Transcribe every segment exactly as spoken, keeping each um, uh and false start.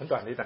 很短的一段。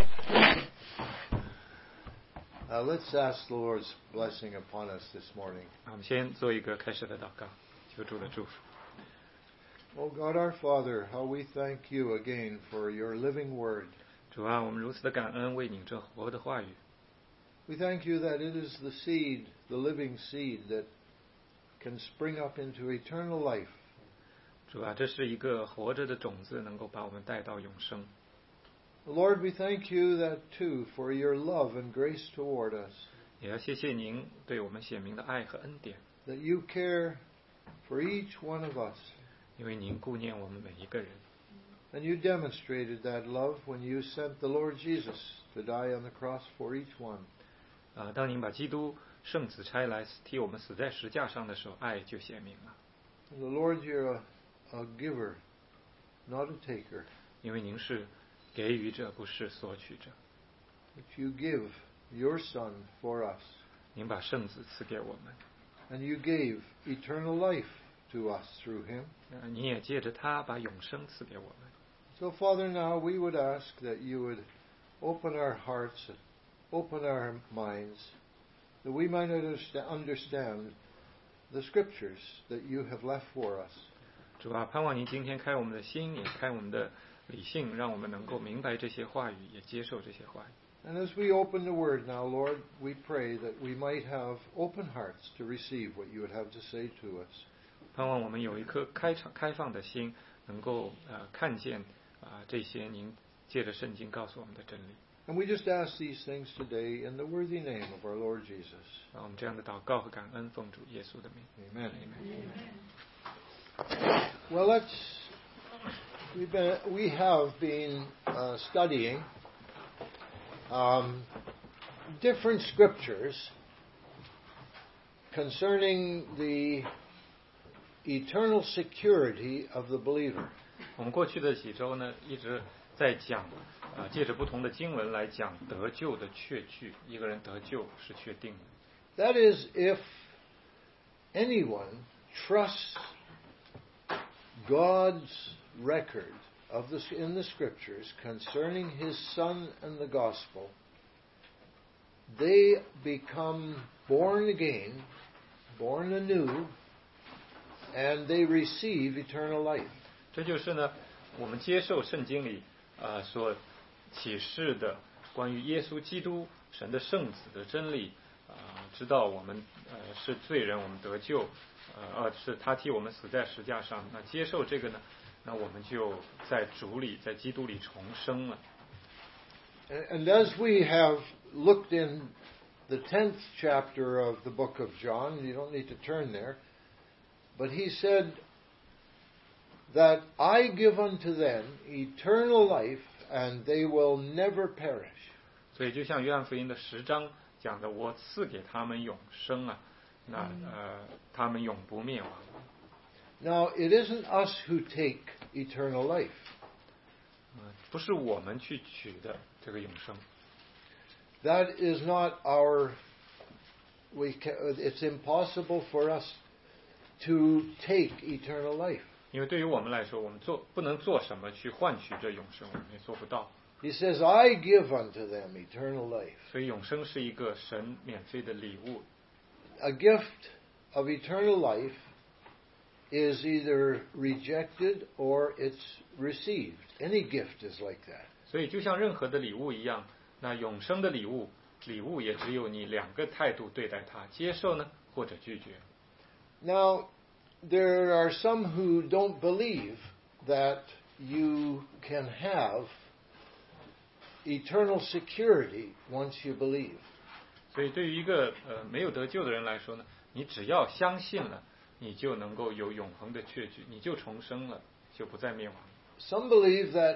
Uh, let's ask the Lord's blessing upon us this morning. 我们先做一个开始的祷告，求主的祝福。 Oh God, our Father, how we thank you again for your living word. 主啊，我们如此的感恩，为你这活的话语。 We thank you that it is the seed, the living seed, that can spring up into eternal life. 主啊，这是一个活着的种子，能够把我们带到永生。 Lord, we thank you that too for your love and grace toward us. 也要谢谢您对我们显明的爱和恩典。 That you care for each one of us. 因为您顾念我们每一个人。 And you demonstrated that love when you sent the Lord Jesus to die on the cross for each one. 啊，当您把基督圣子差来替我们死在石架上的时候，爱就显明了。 The Lord, you're a, a giver, not a taker. 因为您是给予者，不是索取者。 That you give your Son for us. 您把圣子赐给我们。 And you gave eternal life to us through him. 啊，您也借着他把永生赐给我们。 So, Father, now we would ask that you would open our hearts, open our minds, that we might understand the Scriptures that you have left for us. 主啊，盼望您今天开我们的心，也开我们的理性，让我们能够明白这些话语，也接受这些话语。 And as we open the Word now, Lord, we pray that we might have open hearts to receive what you would have to say to us. 盼望我们有一颗开敞、开放的心，能够呃看见啊、呃、这些您借着圣经告诉我们的真理。 And we just ask these things today in the worthy name of our Lord Jesus. 让我们这样的祷告和感恩，奉主耶稣的名。 Amen. Amen. Well, let's. We've been. We have been uh, studying um, different scriptures concerning the eternal security of the believer. 我们过去的几周呢，一直在讲，啊、呃，借着不同的经文来讲得救的确据，一个人得救是确定的。 That is, if anyone trusts God's record of the, in the Scriptures concerning His Son and the Gospel, they become born again, born anew, and they receive eternal life. 这就是呢，我们接受圣经里啊、呃、所启示的关于耶稣基督神的圣子的真理啊、呃，知道我们呃是罪人，我们得救，呃呃是他替我们死在石架上。那接受这个呢，那我们就在主里，在基督里重生了。 And, and as we have looked in the tenth chapter of the book of John, you don't need to turn there, but he said that I give unto them eternal life, and they will never perish. 所以就像约翰福音的十章讲的，我赐给他们永生啊，那呃他们永不灭亡。 Now, it isn't us who take eternal life. 呃，不是我们去取的这个永生。 That is not our. We can, it's impossible for us to take eternal life. 因为对于我们来说，我们做不能做什么去换取这永生，我们也做不到。 He says, I give unto them eternal life. 所以永生是一个神免费的礼物。 A gift of eternal life is either rejected or it's received. Any gift is like that. 所以就像任何的礼物一样，那永生的礼物，礼物也只有你两个态度对待它：接受呢，或者拒绝。 Now, there are some who don't believe that you can have eternal security once you believe. 所以对于一个呃没有得救的人来说呢，你只要相信了，你就能够有永恒的确据，你就重生了，就不再灭亡。 Some believe that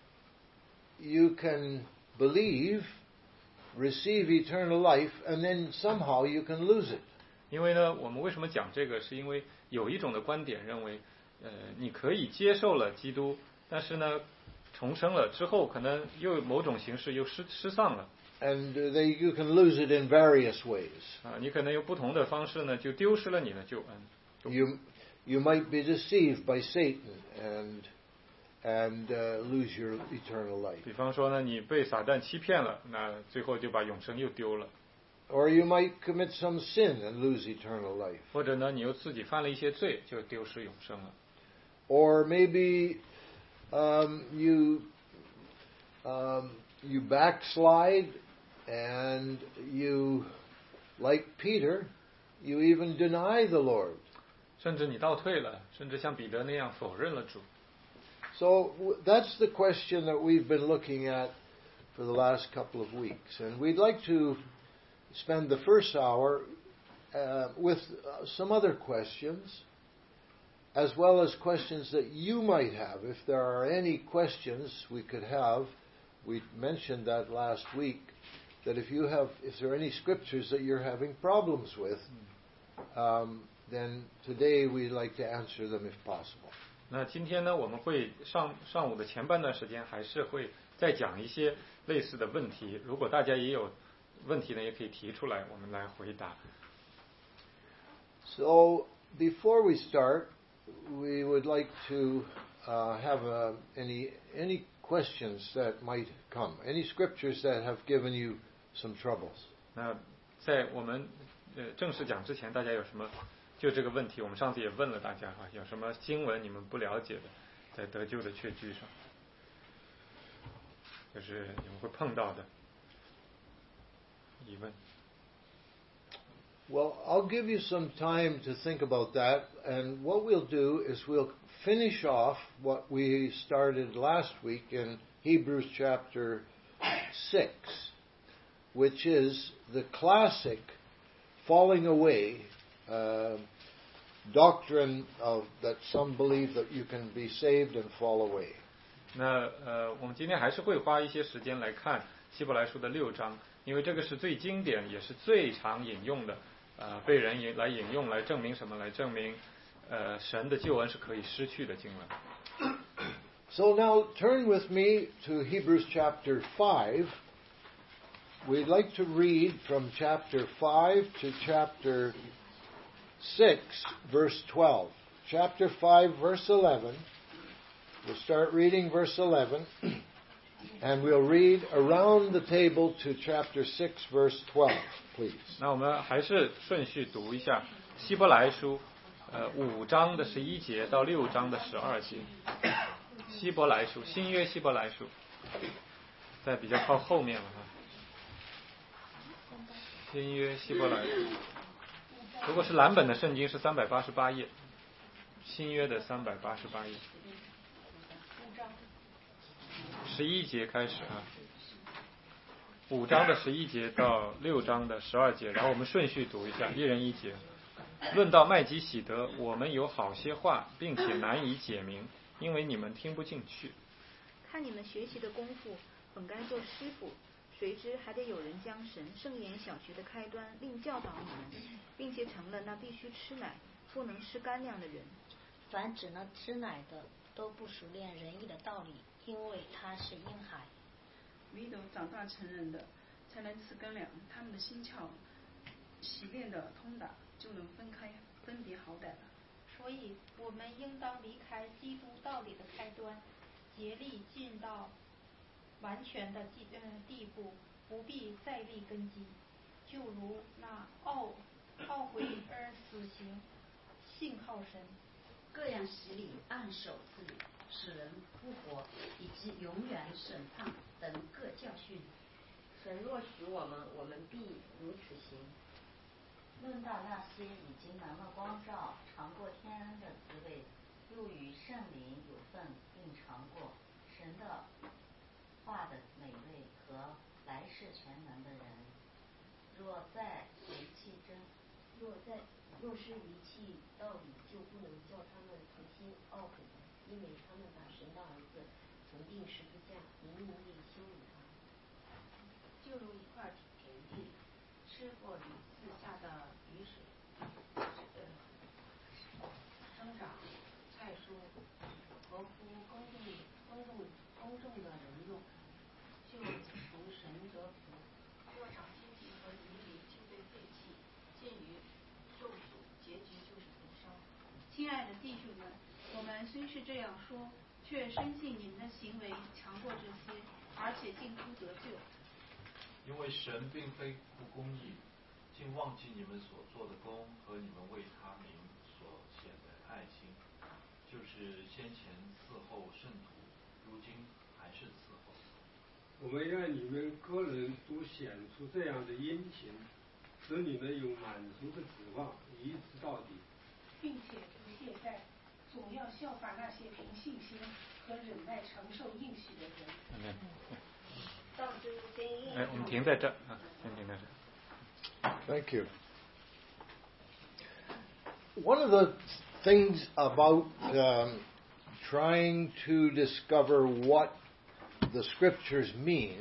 you can believe, receive eternal life, and then somehow you can lose it. 因为呢，我们为什么讲这个？是因为有一种的观点认为，呃，你可以接受了基督，但是呢，重生了之后，可能又某种形式又失失丧了。 And they, you can lose it in various ways. 啊，你可能有不同的方式呢，就丢失了你的救恩。 You, you might be deceived by Satan, and and uh, lose your eternal life. 比方说呢，你被撒旦欺骗了，那最后就把永生又丢了。 Or you might commit some sin and lose eternal life. 或者呢，你又自己犯了一些罪，就丢失永生了。 Or maybe um, you um, you backslide and you, like Peter, you even deny the Lord. 甚至你倒退了，甚至像彼得那样否认了主。 So that's the question that we've been looking at for the last couple of weeks. And we'd like to spend the first hour uh, with some other questions, as well as questions that you might have. If there are any questions we could have, we mentioned that last week, that if you have, if there are any scriptures that you're having problems with, um, then today we'd like to answer them if possible. 那今天呢，我们会上上午的前半段时间，还是会再讲一些类似的问题。如果大家也有问题呢，也可以提出来，我们来回答。 So before we start, we would like to uh, have uh, any any questions that might come, any scriptures that have given you some troubles. 那在我们呃正式讲之前，大家有什么就这个问题？我们上次也问了大家哈，有什么经文你们不了解的，在得救的确据上，就是你们会碰到的疑问。 Well, I'll give you some time to think about that, and what we'll do is we'll finish off what we started last week in Hebrews chapter six, which is the classic falling away uh, doctrine of that some believe that you can be saved and fall away. 那呃，我们今天还是会花一些时间来看希伯来书的六章，因为这个是最经典也是最常引用的，呃，被人引来引用来证明什么？来证明呃神的救恩是可以失去的经文。 So now turn with me to Hebrews chapter five. We'd like to read from chapter five to chapter six, verse twelve. Chapter five, verse eleven. We'll start reading verse eleven, and we'll read around the table to chapter six, verse twelve, please. 那我们还是顺序读一下希伯来书，呃，五章的十一节到六章的十二节。希伯来书，新约希伯来书，在比较靠后面了哈。新约希伯来书，如果是蓝本的圣经是三百八十八页，新约的三百八十八页，十一节开始啊，五章的十一节到六章的十二节，然后我们顺序读一下，一人一节。论到麦基喜德，我们有好些话，并且难以解明，因为你们听不进去。 看你们学习的功夫，本该做师傅，谁知还得有人将神圣言小学的开端另教导你们，并且成了那必须吃奶不能吃干粮的人。 凡只能吃奶的，都不熟练仁义的道理，因为他是婴孩。 唯有长大成人的，才能吃干粮，他们的心窍洗练的通达，就能分开分别好歹了。 所以我们应当离开基督道理的开端，竭力进到完全的地呃地步，不必再立根基，就如那懊懊悔而死刑，信靠神。 各样洗礼、按手治理、使人复活，以及永远审判等各教训。 神若许我们，我们必如此行。 论到那些已经蒙了光照、尝过天恩的滋味，又与圣灵有份，并尝过神的话的美味和来世全能的人，若在离弃真， 若在若是离弃道理，就不能叫他们重新懊悔，因为他们把神的儿子从钉十字架，明明地羞辱他，就如一块田地吃过驴子下的雨水，呃，生长菜蔬，合乎公众公众公众的人用，就从神得福。若长荆棘和泥里，就被废弃，见于受阻，结局就是焚烧。 亲爱的弟兄们，我们虽是这样说， 却深信你们的行为强过这些，而且竟不得救。 因为神并非不公义，竟忘记你们所做的功和你们为他名所显的爱心，就是先前伺候圣徒，如今还是伺候。 我们愿你们个人都显出这样的殷勤，使你们有满足的指望，一直到底， 并且不懈怠，总要效法那些凭信心和忍耐承受应许的人。 哎，我们停在这啊，先停在这。 Thank you. One of the things about um, trying to discover what the scriptures mean,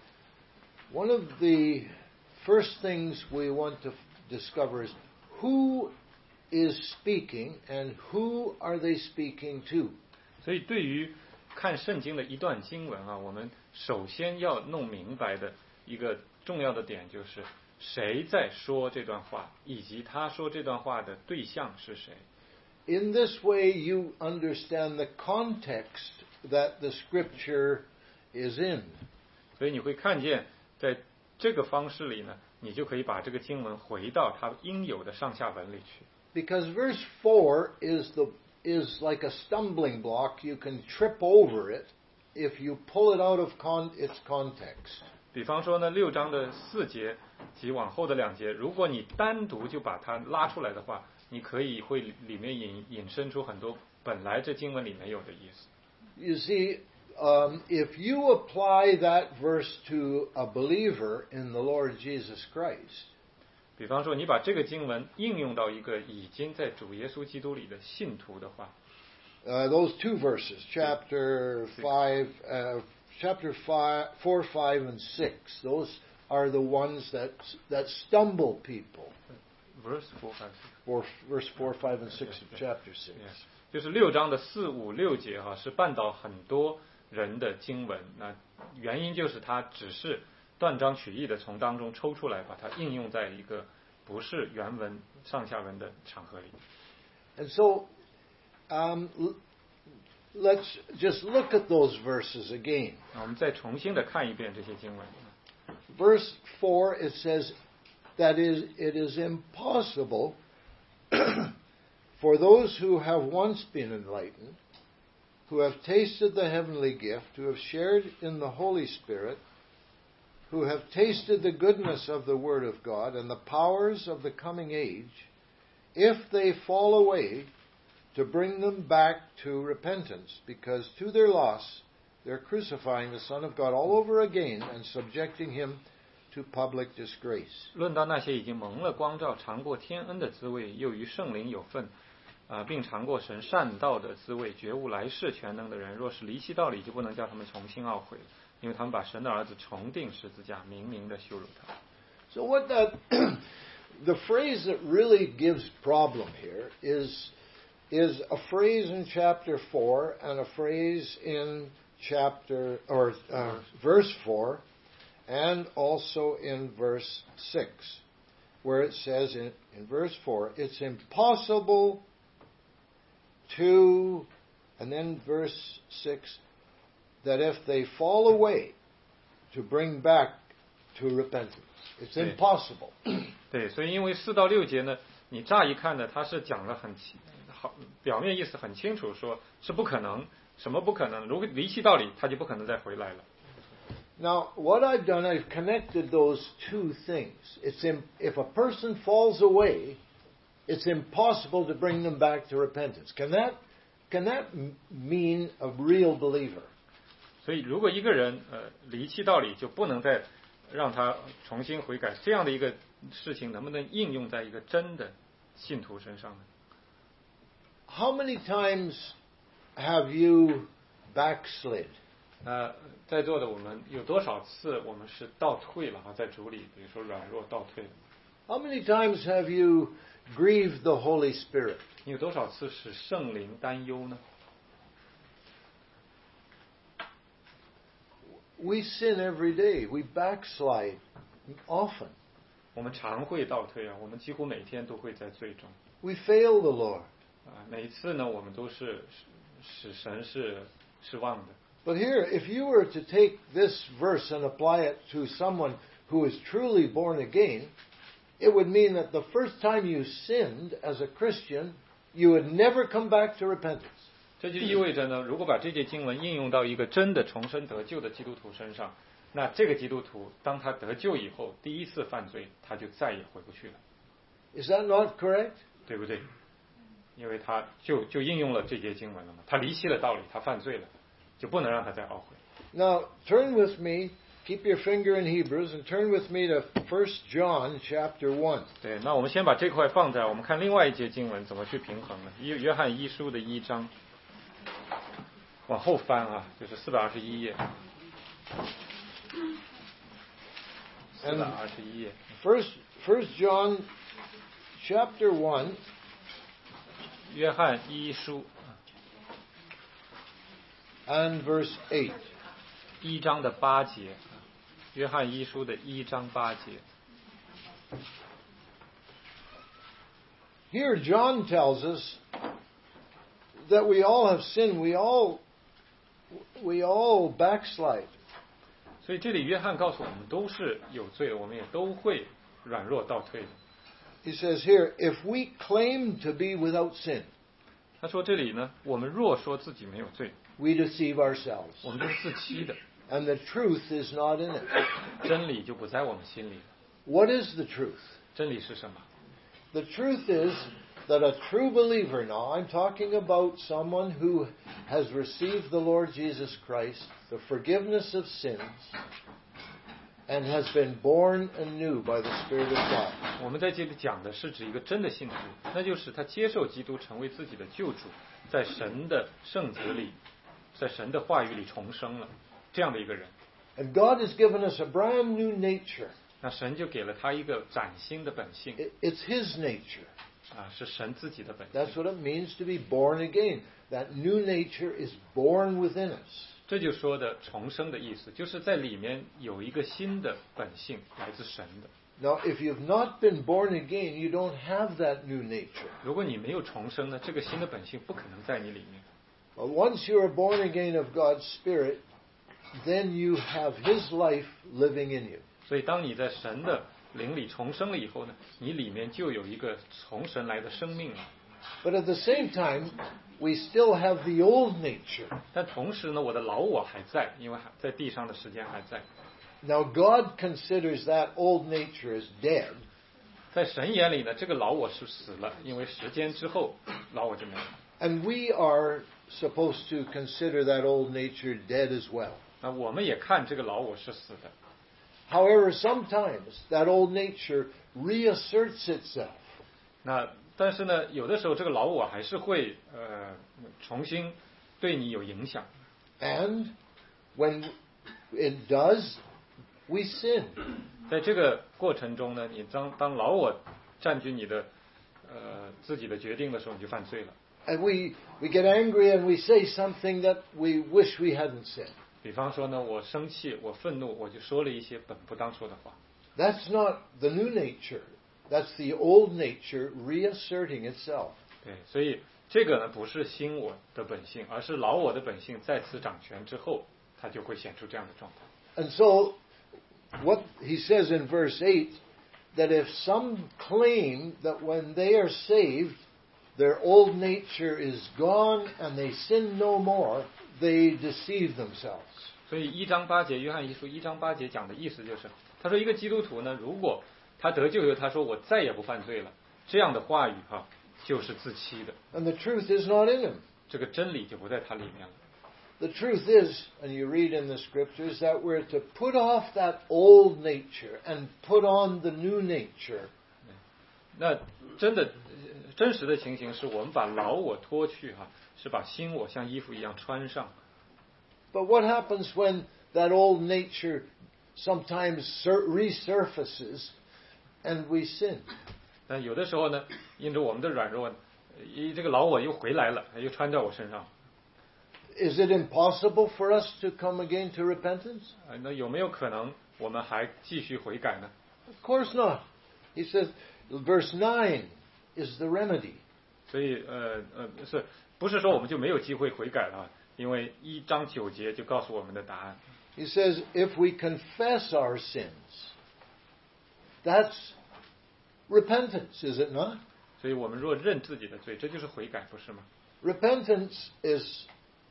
one of the first things we want to discover is who is speaking and who are they speaking to. 所以对于看圣经的一段经文啊，我们首先要弄明白的一个重要的点就是谁在说这段话，以及他说这段话的对象是谁。 In this way, you understand the context that the scripture is in. 所以你会看见，在这个方式里呢，你就可以把这个经文回到它应有的上下文里去。 Because verse four is the is like a stumbling block. You can trip over it if you pull it out of con- its context. 比方说呢，六章的四节及往后的两节，如果你单独就把它拉出来的话，你可以会里面引引申出很多本来这经文里没有的意思。 You see, um, if you apply that verse to a believer in the Lord Jesus Christ, 比方说，你把这个经文应用到一个已经在主耶稣基督里的信徒的话， uh, those two verses, chapter five, uh, chapter five, four, five, and six, those are the ones that that stumble people. Verse four, five, six. Four, verse four, five, and six of chapter six. Yes. 就是六章的四五六节哈，是绊倒很多人的经文。那原因就是它只是断章取义的从当中抽出来，把它应用在一个不是原文上下文的场合里。 And so, um, let's just look at those verses again. 我们再重新的看一遍这些经文。 Verse four, it says that is it is impossible for those who have once been enlightened, who have tasted the heavenly gift, who have shared in the Holy Spirit, who have tasted the goodness of the Word of God and the powers of the coming age, if they fall away, to bring them back to repentance, because to their loss they're crucifying the Son of God all over again and subjecting him to public disgrace. 论到那些已经蒙了光照、尝过天恩的滋味，又与圣灵有份，啊、呃，并尝过神善道的滋味，觉悟来世全能的人，若是离弃道理，就不能叫他们重新懊悔了，因为他们把神的儿子重定十字架，明明的羞辱他。 So what that the phrase that really gives problem here is is a phrase in chapter four and a phrase in chapter or uh, verse four and also in verse six, where it says in, in verse four, it's impossible to, and then verse six, that if they fall away, to bring back to repentance. It's impossible. 对，所以因为四到六节呢，你乍一看呢，它是讲了很好，表面意思很清楚，说是不可能，什么不可能？如果离弃道理，他就不可能再回来了。 Now, what I've done, I've connected those two things. It's in, if a person falls away, it's impossible to bring them back to repentance. Can that can that mean a real believer? 所以，如果一个人呃离弃道理，就不能再让他重新悔改，这样的一个事情，能不能应用在一个真的信徒身上呢？ How many times have you backslid? 那在座的我们有多少次我们是倒退了啊？在主里，比如说软弱倒退了。 How many times have you grieved the Holy Spirit? 你有多少次使圣灵担忧呢？ We sin every day. We backslide often. 我们常会倒退啊，我们几乎每天都会在罪中。 We fail the Lord. 啊，每一次呢，我们都是使神是失望的。 But here, if you were to take this verse and apply it to someone who is truly born again, it would mean that the first time you sinned as a Christian, you would never come back to repentance. 这就意味着呢，如果把这节经文应用到一个真的重生得救的基督徒身上，那这个基督徒当他得救以后，第一次犯罪，他就再也回不去了。 Is that not correct? 对不对？因为他就就应用了这节经文了嘛，他离弃了道理，他犯罪了，就不能让他再懊悔。 Now, turn with me, keep your finger in Hebrews, and turn with me to First John chapter one. 对，那我们先把这块放在，我们看另外一节经文怎么去平衡呢？约约翰一书的一章，往后翻啊，就是四百二十一页。四百二十一页。 First, First John chapter one. 约翰一书 and verse eight. 一章的八节，约翰一书的一章八节。 Here John tells us that we all have sinned, we all we all backslide. 所以这里约翰告诉我们都是有罪的，我们也都会软弱倒退的。 He says here, if we claim to be without sin, 他说这里呢，我们若说自己没有罪， we deceive ourselves. 我们就是自欺的。 And the truth is not in it. 真理就不在我们心里了。 What is the truth? 真理是什么？ The truth is that a true believer, now I'm talking about someone who has received the Lord Jesus Christ, the forgiveness of sins, and has been born anew by the Spirit of God. 我们在这里讲的是指一个真的信徒，那就是他接受基督成为自己的救主，在神的圣子里，在神的话语里重生了，这样的一个人。 And God has given us a brand new nature. 那神就给了他一个崭新的本性。 It's His nature. 啊，是神自己的本性。 That's what it means to be born again. That new nature is born within us. 这就说的重生的意思，就是在里面有一个新的本性，来自神的。 Now, if you've not been born again, you don't have that new nature. 如果你没有重生呢，这个新的本性不可能在你里面。 Well, once you are born again of God's Spirit, then you have His life living in you. 所以，当你在神的灵里重生了以后呢，你里面就有一个从神来的生命了。 But at the same time, we still have the old nature. 但同时呢，我的老我还在，因为还在地上的时间还在。 Now, God considers that old nature as dead. 在神眼里呢，这个老我是死了，因为时间之后老我就没有。 And we are supposed to consider that old nature dead as well. 那我们也看这个老我是死的。 However, sometimes that old nature reasserts itself. 那但是呢，有的时候这个老我还是会呃重新对你有影响。 And when it does, we sin. 在这个过程中呢，你当当老我占据你的呃自己的决定的时候，你就犯罪了。 And we we get angry and we say something that we wish we hadn't said. 比方说呢，我生气，我愤怒，我就说了一些本不当说的话。 That's not the new nature. That's the old nature reasserting itself. 对，所以这个呢不是新我的本性，而是老我的本性再次掌权之后，它就会显出这样的状态。 And so, what he says in verse eight, that if some claim that when they are saved, their old nature is gone and they sin no more, they deceive themselves. 所以一章八节，约翰一书一章八节讲的意思就是，他说一个基督徒呢，如果他得救以后，他说我再也不犯罪了，这样的话语哈、啊，就是自欺的。 And the truth is not in him. 这个真理就不在他里面了。 The truth is, and you read in the scriptures, that we're to put off that old nature and put on the new nature. 那真的真实的情形是我们把老我脱去哈、啊，是把新我像衣服一样穿上。 But what happens when that old nature sometimes resurfaces and we sin? 但有的时候呢，因着我们的软弱，一这个老我又回来了，又穿在我身上。 Is it impossible for us to come again to repentance? 那有没有可能我们还继续悔改呢？ Of course not. He says, verse nine is the remedy. 所以呃呃是不是说我们就没有机会悔改了？ 因为一章九节就告诉我们的答案。 He says, if we confess our sins, that's repentance, is it not? 所以我们若认自己的罪，这就是悔改，不是吗？ Repentance is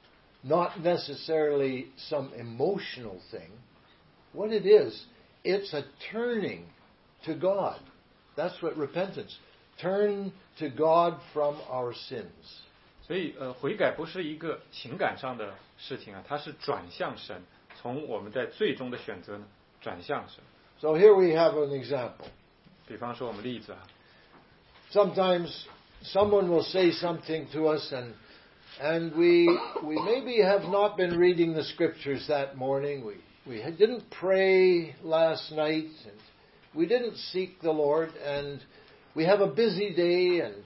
not necessarily some emotional thing. What it is, it's a turning to God. That's what repentance. Turn to God from our sins. 所以呃，悔改不是一个情感上的事情啊，它是转向神，从我们在最终的选择呢转向神。 So here we have an example. 比方说我们例子啊。 Sometimes someone will say something to us and and we we maybe have not been reading the scriptures that morning. We we didn't pray last night and we didn't seek the Lord and we have a busy day and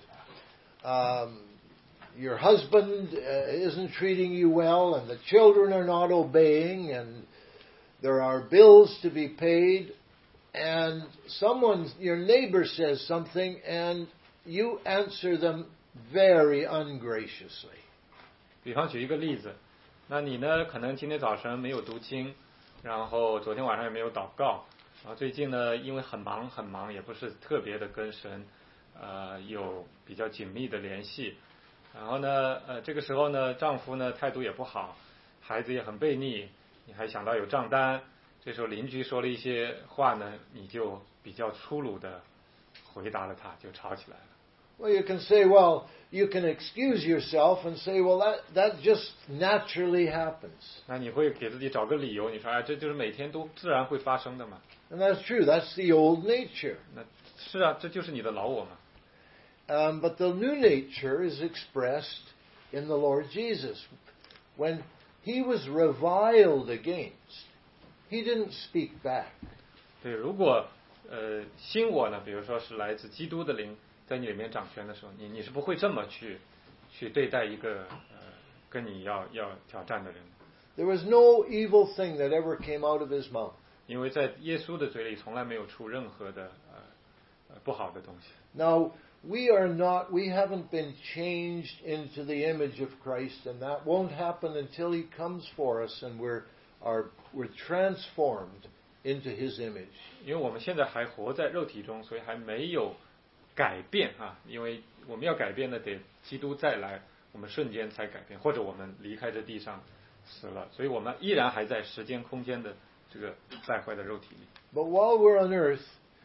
um, your husband uh, isn't treating you well and the children are not obeying and there are bills to be paid. And someone, your neighbor says something and you answer them very ungraciously. 比方举一个例子，那你呢可能今天早晨没有读经，然后昨天晚上也没有祷告，然后最近呢因为很忙很忙，也不是特别的跟神呃有比较紧密的联系，然后呢呃这个时候呢丈夫呢态度也不好，孩子也很悖逆，你还想到有账单。这时候邻居说了一些话呢，你就比较粗鲁的回答了他，就吵起来了。 Well, you can say, well, you can excuse yourself and say, well, that that just naturally happens. 那你会给自己找个理由，你说哎，这就是每天都自然会发生的嘛。 And that's true. That's the old nature. 那是啊，这就是你的老我嘛。 Um, but the new nature is expressed in the Lord Jesus. When he was reviled against,He didn't speak back. 对，如果呃新我呢，比如说是来自基督的灵在你里面掌权的时候，你你是不会这么去去对待一个呃跟你要要挑战的人。 There was no evil thing that ever came out of his mouth. 因为在耶稣的嘴里从来没有出任何的呃呃不好的东西。 Now we are not, we haven't been changed into the image of Christ, and that won't happen until He comes for us, and we're are we're transformed into His image. 因为我们现在还活在肉体中，所以还没有改变啊。因为我们要改变呢，得基督再来，我们瞬间才改变，或者我们离开这地上死了，所以我们依然还在时间空间的这个败坏的肉体里。 But while we're on earth,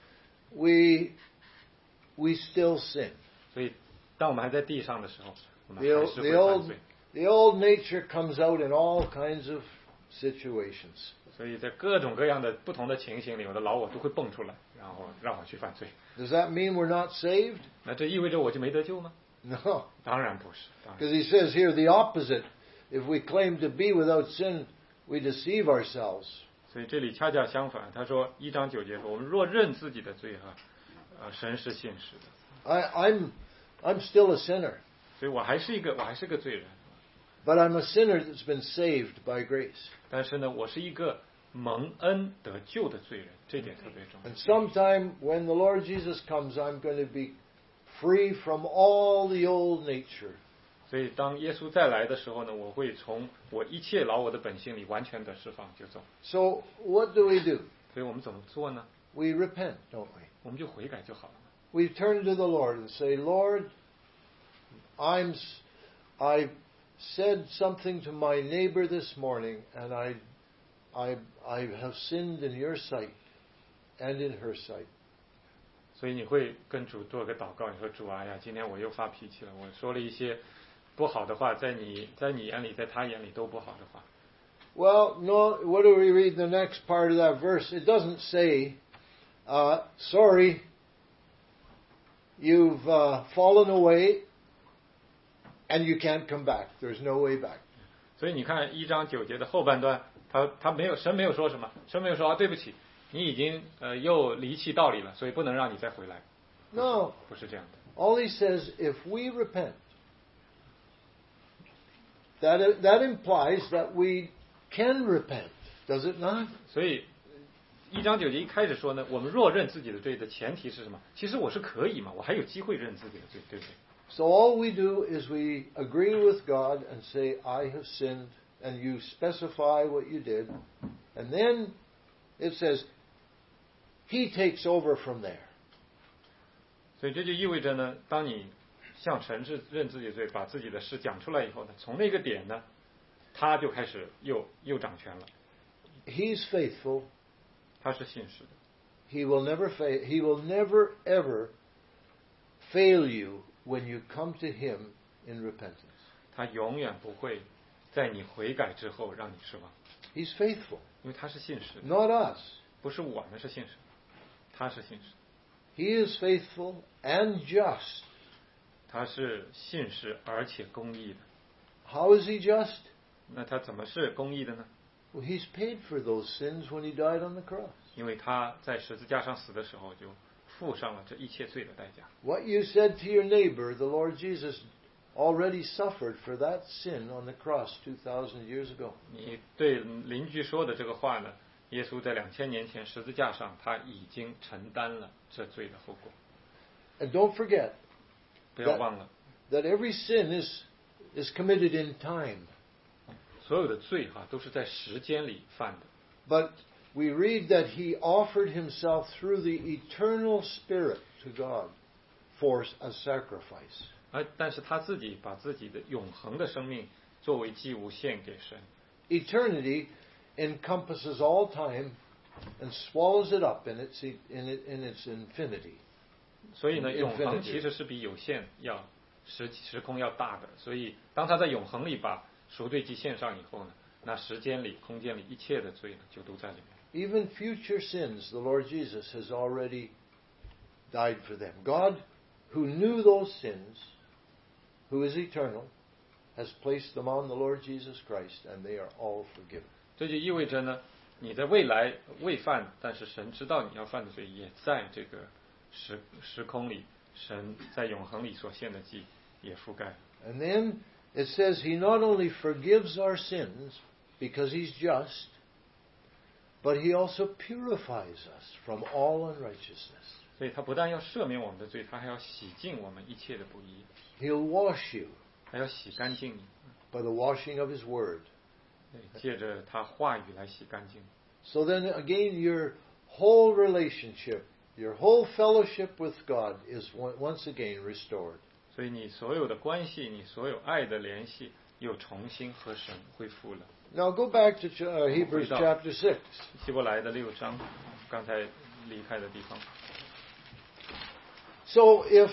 we we still sin. 所以当我们还在地上的时候，我们 The 还 old, 是 the 会犯 old, 罪。 the old nature comes out in all kinds of situations. 所以在各种各样的不同的情形里，我的老我都会蹦出来，然后让我去犯罪。 Does that mean we're not saved? 那这意味着我就没得救吗？ No. 当然不是。当然 Because he says here the opposite. If we claim to be without sin, we deceive ourselves. 所以这里恰恰相反，他说一章九节说，我们若认自己的罪哈，呃，神是信实的。 I, I'm, I'm still a sinner. 所以我还是一个，我还是个罪人。 But I'm a sinner that's been saved by grace. 但是呢，我是一个蒙恩得救的罪人，这点特别重要。 And sometime when the Lord Jesus comes, I'm going to be free from all the old nature. 所以当耶稣再来的时候呢，我会从我一切老我的本性里完全的释放就走。 So what do we do? 所以我们怎么做呢？ We repent, don't we? 我们就悔改就好了。 We turn to the Lord and say, Lord, I'm, I said something to my neighbor this morning, and I, I, I have sinned in your sight and in her sight. 所以你会跟主做个祷告，你说主啊呀，今天我又发脾气了，我说了一些不好的话，在你在你眼里，在他眼里都不好的话。 Well, no, what do we read in the next part of that verse? It doesn't say, uh, sorry, you've uh, fallen away and you can't come back. There's no way back. 所以你看一章九节的后半段，他他没有神没有说什么，神没有说啊对不起，你已经呃又离弃道理了，所以不能让你再回来。 No. 不是这样的。 All he says, if we repent, that that implies that we can repent, does it not? 所以一章九节一开始说呢，我们若认自己的罪的前提是什么？其实我是可以嘛，我还有机会认自己的罪，对不对？ So all we do is we agree with God and say, I have sinned, and you specify what you did. And then it says, He takes over from there. 所以这就意味着呢，当你向神认认自己的罪，把自己的事讲出来以后呢，从那个点呢，他就开始又又掌权了。 He's faithful. 他是信实的。 He will never fail. He will never ever fail you when you come to Him in repentance. 他永远不会在你悔改之后让你失望。 He's faithful. 因为他是信实的。 Not us. 不是我们是信实的，他是信实的。 He is faithful and just. 他是信实而且公义的。 How is He just? 那他怎么是公义的呢？ Well, He's paid for those sins when He died on the cross. 因为他在十字架上死的时候就付上了这一切罪的代价。 What you said to your neighbor, the Lord Jesus already suffered for that sin on the cross two thousand years ago. 你对邻居说的这个话呢，耶稣在两千年前十字架上他已经承担了这罪的后果。 And don't forget 不要忘了 that every sin is is committed in time. 所有的罪哈都是在时间里犯的。 But we read that He offered Himself through the eternal Spirit to God for a sacrifice. 而但是他自己把自己的永恒的生命作为祭物献给神。 Eternity encompasses all time and swallows it up in its in, it, in its infinity. 所以呢，永恒其实是比有限要时时空要大的。所以当他在永恒里把赎罪祭献上以后呢，那时间里、空间里一切的罪呢，就都在里面。 Even future sins, the Lord Jesus has already died for them. God, who knew those sins, who is eternal, has placed them on the Lord Jesus Christ, and they are all forgiven. 这就意味着呢，你在未来未犯，但是神知道你要犯的罪，也在这个时时空里，神在永恒里所献的祭也覆盖。 And then it says He not only forgives our sins because He's just, but He also purifies us from all unrighteousness. 所以他不但要赦免我们的罪，他还要洗净我们一切的不义。 He'll wash you 还要洗干净你。 by the washing of His Word. 借着他话语来洗干净。 So then again, your whole relationship, your whole fellowship with God is once again restored. 所以你所有的关系，你所有爱的联系，又重新和神恢复了。 Now go back to uh, Hebrews chapter six. 希伯来的六章，刚才离开的地方。 So if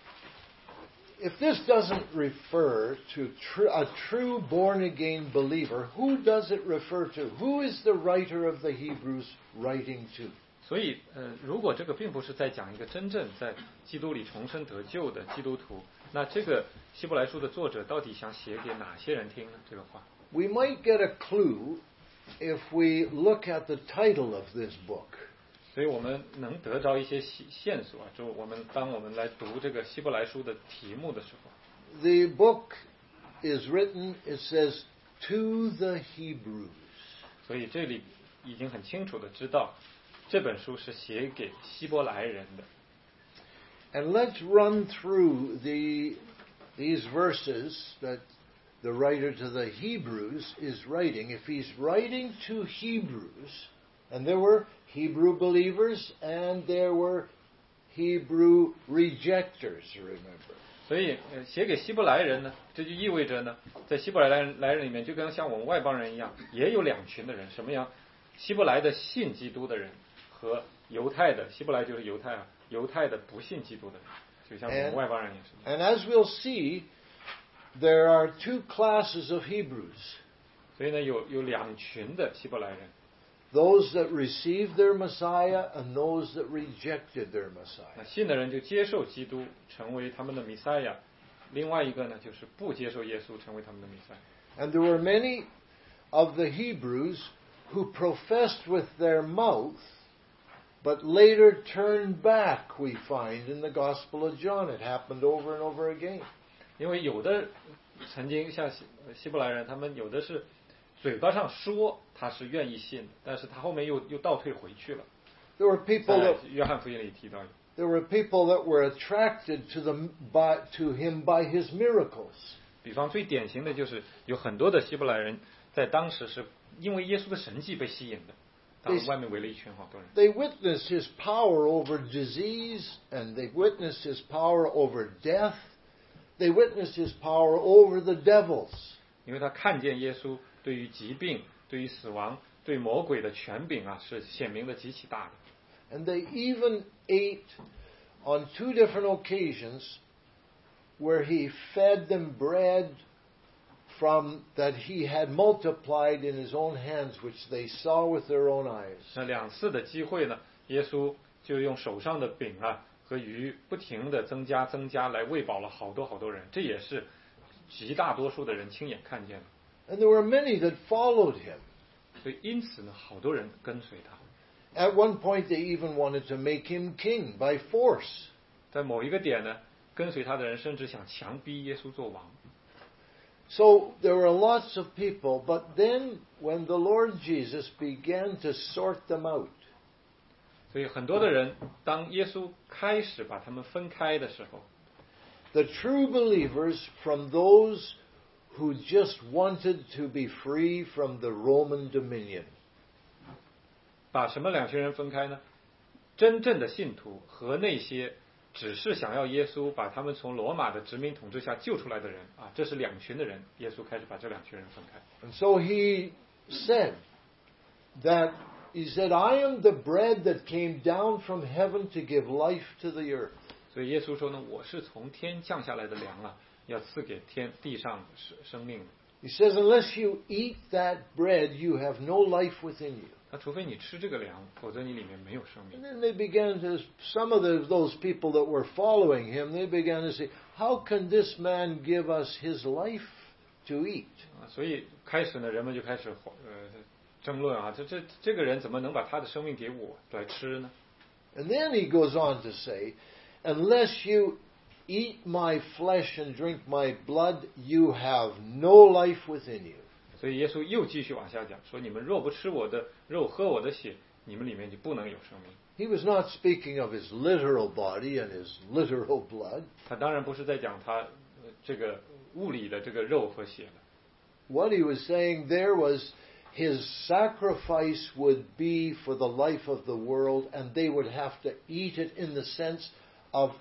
if this doesn't refer to tr- a true born-again believer, who does it refer to? Who is the writer of the Hebrews writing to? 所以，呃，如果这个并不是在讲一个真正在基督里重生得救的基督徒，那这个希伯来书的作者到底想写给哪些人听呢？这个话 We might get a clue if we look at the title of this book. 所以我们能得着一些线线索，就我们当我们来读这个希伯来书的题目的时候， The book is written, it says, to the Hebrews. 所以这里已经很清楚的知道，这本书是写给希伯来人的。 And let's run through the these verses that the writer to the Hebrews is writing. If he's writing to Hebrews, and there were Hebrew believers and there were Hebrew rejectors, remember. 所以，呃，写给希伯来人呢，这就意味着呢，在希伯来人来人里面，就跟像我们外邦人一样，也有两群的人，什么样？希伯来的信基督的人和犹太的，希伯来就是犹太啊，犹太的不信基督的人，就像我们外邦人也是。 And as we'll see, there are two classes of Hebrews. 所以呢，有有两群的希伯来人。 Those that received their Messiah and those that rejected their Messiah. 信的人就接受基督，成为他们的弥赛亚；另外一个呢，就是不接受耶稣，成为他们的弥赛亚。 And there were many of the Hebrews who professed with their mouth, but later turned back, we find in the Gospel of John. It happened over and over again. 因为有的曾经像希希伯来人，他们有的是嘴巴上说他是愿意信的，但是他后面又又倒退回去了。 There were people that 约翰福音里提到， there were people that were attracted to them by to him by his miracles. 比方最典型的就是有很多的希伯来人在当时是因为耶稣的神迹被吸引的，当然外面围了一圈好多人。 They witnessed his power over disease, and they witnessed his power over death. They witnessed his power over the devils. 因为他看见耶稣对于疾病、对于死亡、对魔鬼的权柄啊，是显明的极其大的。 And they even ate on two different occasions where he fed them bread from that he had multiplied in his own hands, which they saw with their own eyes. 那两次的机会呢，耶稣就用手上的饼啊和鱼不停的增加增加来喂饱了好多好多人，这也是极大多数的人亲眼看见的。 And there were many that followed him. 所以因此呢，好多人跟随他。 At one point, they even wanted to make him king by force. 在某一个点呢，跟随他的人甚至想强逼耶稣做王。 So there were lots of people, but then when the Lord Jesus began to sort them out, 所以很多的人，当耶稣开始把他们分开的时候， the true believers from those who just wanted to be free from the Roman dominion. 把什么两群人分开呢？真正的信徒和那些只是想要耶稣把他们从罗马的殖民统治下救出来的人啊，这是两群的人。耶稣开始把这两群人分开。 And so he said that he said, "I am the bread that came down from heaven to give life to the earth." 所以耶稣说呢，我是从天降下来的粮啊，要赐给天地上生生命。 He says, "Unless you eat that bread, you have no life within you." 那除非你吃这个粮，否则你里面没有生 And 命。 then they began to, some of the, those people that were following him, they began to say, "How can this man give us his life to eat?" 啊，所以开始呢，人们就开始呃争论啊，这这这个人怎么能把他的生命给我来吃呢？ And then he goes on to say, "Unless you eat my flesh and drink my blood, you have no life within you." 所以耶稣又继续往下讲，说你们若不吃我的肉，喝我的血，你们里面就不能有生命。 He was not speaking of his literal body and his literal blood. 他当然不是在讲他呃这个物理的这个肉和血了。 What he was saying there was his sacrifice would be for the life of the world, and they would have to eat it in the sense of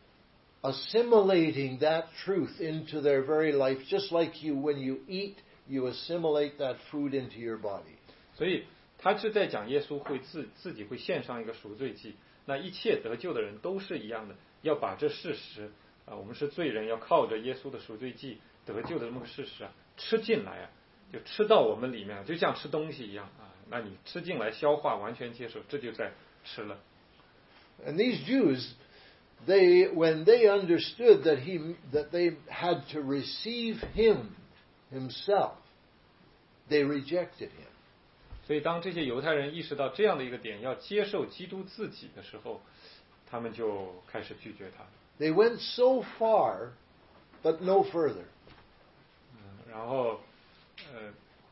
assimilating that truth into their very life, just like you, when you eat, you assimilate that food into your body. 所以他是在讲耶稣会自自己会献上一个赎罪祭，那一切得救的人都是一样的，要把这事实啊，我们是罪人，要靠着耶稣的赎罪祭得救的这么个事实啊，吃进来啊，就吃到我们里面，就像吃东西一样啊，那你吃进来消化完全接受，这就在吃了。 And these Jews, they, when they understood that he, that they had to receive him himself, they rejected him. 所以当这些犹太人意识到这样的一个点，要接受基督自己的时候，他们就开始拒绝他。 They went so far, but no further. 嗯，然后呃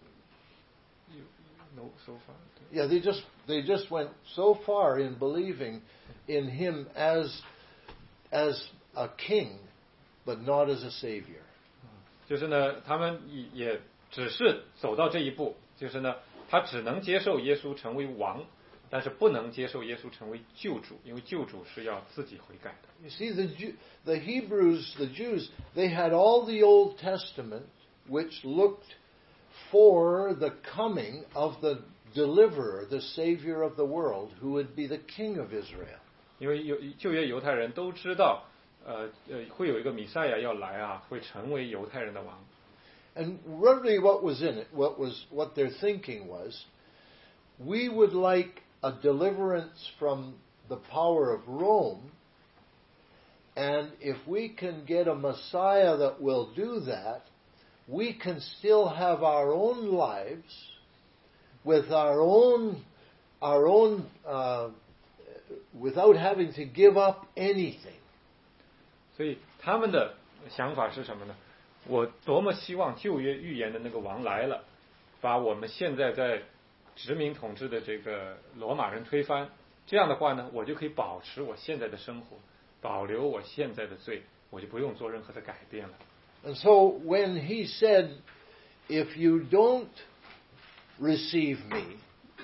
，no so far. Yeah, they just they just went so far in believing in him as as a king, but not as a savior. 就是呢，他们也也只是走到这一步，就是呢，他只能接受耶稣成为王，但是不能接受耶稣成为救主，因为救主是要自己悔改的。 You see, the Jew, the Hebrews, the Jews, they had all the Old Testament, which looked for the coming of the deliverer, the savior of the world, who would be the king of Israel. 因为有旧约犹太人都知道，呃呃，会有一个弥赛亚要来啊，会成为犹太人的王。 And really, what was in it, what was what their thinking was, we would like a deliverance from the power of Rome, and if we can get a Messiah that will do that, we can still have our own lives with our own, our own, uh, without having to give up anything. 所以他们的想法是什么呢？我多么希望旧约预言的那个王来了，把我们现在在殖民统治的这个罗马人推翻， 这样的话呢，我就可以保持我现在的生活，保留我现在的罪，我就不用做任何的改变了。 And so when he said, if you don't receive me,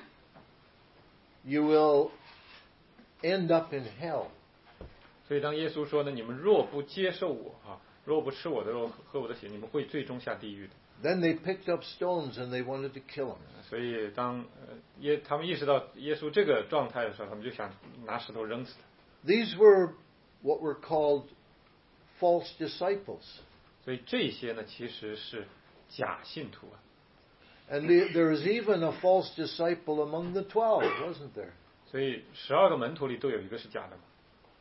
you will end up in hell. 所以当耶稣说呢，你们若不接受我啊，若不吃我的肉喝我的血，你们会最终下地狱的。 Then they picked up stones and they wanted to kill him. 所以当呃耶他们意识到耶稣这个状态的时候，他们就想拿石头扔死他。 These were what were called false disciples. 所以这些呢，其实是假信徒啊。 And the, there was even a false disciple among the twelve, wasn't there? 所以十二个门徒里都有一个是假的嘛，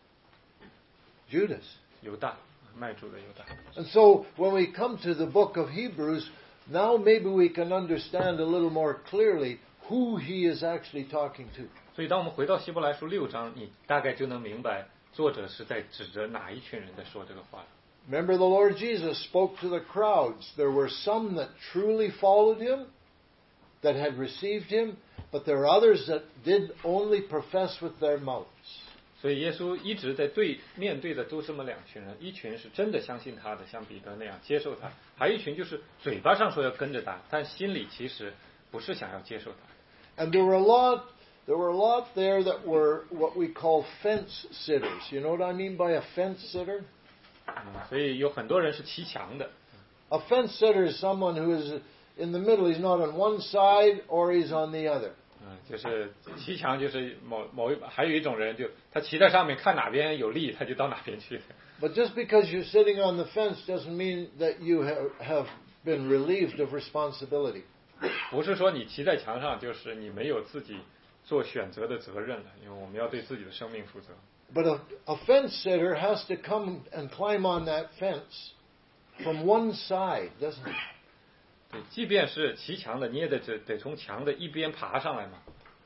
Judas. 犹大，卖主的犹大。 And so when we come to the book of Hebrews, now maybe we can understand a little more clearly who he is actually talking to. 所以当我们回到希伯来书六章，你大概就能明白作者是在指着哪一群人在说这个话。 Remember, the Lord Jesus spoke to the crowds. There were some that truly followed him, that had received him, but there are others that did only profess with their mouths. 所以耶稣一直在对面对的都这么两群人，一群是真的相信他的，像彼得那样接受他；还有一群就是嘴巴上说要跟着他，但心里其实不是想要接受他。 And there were a lot, there were a lot there that were what we call fence sitters. You know what I mean by a fence sitter? 嗯，所以有很多人是骑墙的。 A fence sitter is someone who is in the middle. He's not on one side or he's on the other. 嗯，就是骑墙，就是某某一还有一种人，就他骑在上面，看哪边有利，他就到哪边去。 But just because you're sitting on the fence doesn't mean that you have, have been relieved of responsibility. 不是说你骑在墙上，就是你没有自己做选择的责任了，因为我们要对自己的生命负责。 But a, a fence sitter has to come and climb on that fence from one side, doesn't he? 对，即便是骑墙的，你也得得得从墙的一边爬上来嘛。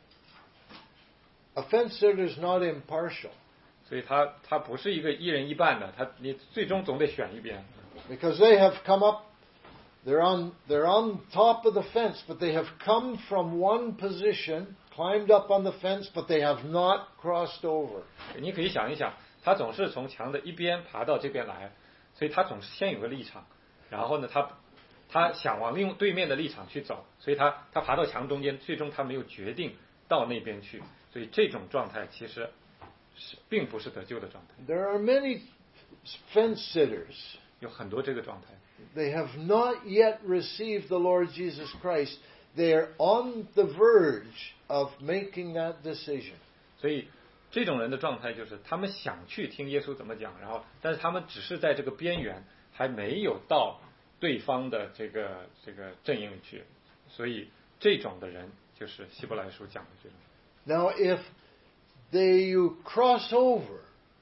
A fence sitter is not impartial 所以他他不是一个一人一半的，他你最终总得选一边。 because they have come up. They're on they're on top of the fence, but they have come from one position, climbed up on the fence, but they have not crossed over. 你可以想一想，他总是从墙的一边爬到这边来，所以他总是先有个立场，然后呢，他他想往另对面的立场去走，所以他他爬到墙中间，最终他没有决定到那边去，所以这种状态其实是并不是得救的状态。 There are many fence sitters. 有很多这个状态。 They have not yet received the Lord Jesus Christ. They are on the verge of making that decision. 所以这种人的状态就是他们想去听耶稣怎么讲，然后但是他们只是在这个边缘，还没有到对方的这个这个阵营里去，所以这种的人就是希伯来书讲的这种。 Now, if they you cross over,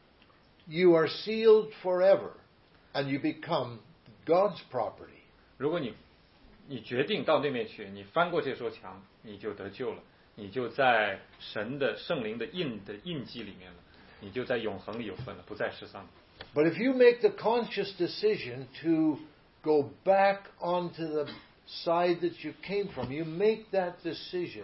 you are sealed forever, and you become God's property. 如果你你决定到那边去，你翻过这座墙，你就得救了，你就在神的圣灵的印的印记里面了，你就在永恒里有份了，不在世上。 But if you make the conscious decision to go back onto the side that you came from, you make that decision,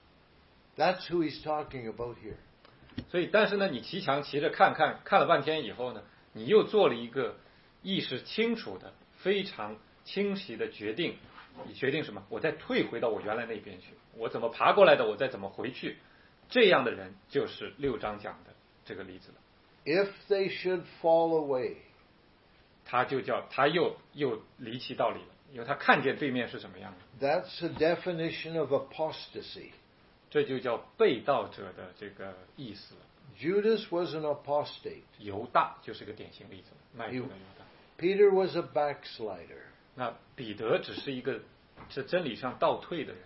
that's who he's talking about here. 所以，但是呢，你骑墙骑着看看看了半天以后呢，你又做了一个意识清楚的、非常清晰的决定。你决定什么？我再退回到我原来那边去。我怎么爬过来的？我再怎么回去？这样的人就是六章讲的这个例子了。 If they should fall away, 他就叫他又又离弃道理了，因为他看见对面是什么样的。 that's a definition of apostasy. 这就叫被盗者的这个意思了。 Judas was an apostate. 犹大就是个典型例子，卖主的犹大。 Peter was a backslider. 那彼得只是一个在真理上倒退的人。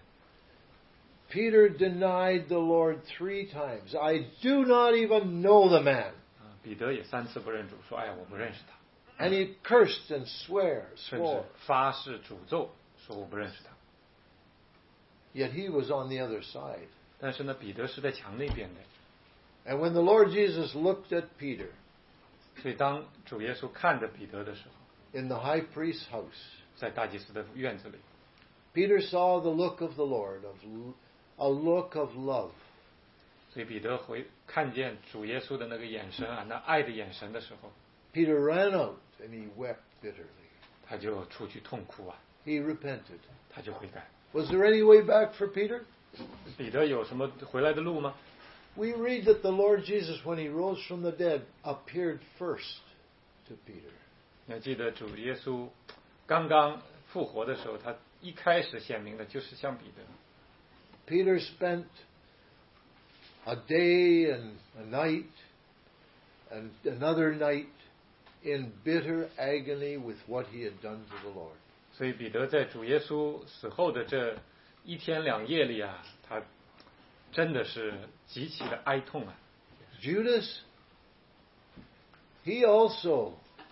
Peter denied the Lord three times. I do not even know the man. 彼得也三次不认主，说：“哎呀，我不认识他。” And he cursed and swore, 甚至 swore. 发誓诅咒，说我不认识他。 Yet he was on the other side. 但是呢，彼得是在墙那边的。 And when the Lord Jesus looked at Peter 所以当主耶稣看着彼得的时候， in the high priest's house, 在大祭司的院子里， Peter saw the look of the Lord, of a look of love. 所以彼得回看见主耶稣的那个眼神啊，那爱的眼神的时候， Peter ran out and he wept bitterly. 他就出去痛哭啊， He repented. 他就悔改。 Was there any way back for Peter? 彼得有什么回来的路吗？ We read that the Lord Jesus, when he rose from the dead, appeared first to Peter. 你还记得主耶稣刚刚复活的时候，他一开始显明的就是向彼得。 Peter spent a day and a night and another night in bitter agony with what he had done to the Lord. 所以彼得在主耶稣死后的这一天两夜里啊，他真的是极其的哀痛啊。 Judas, he also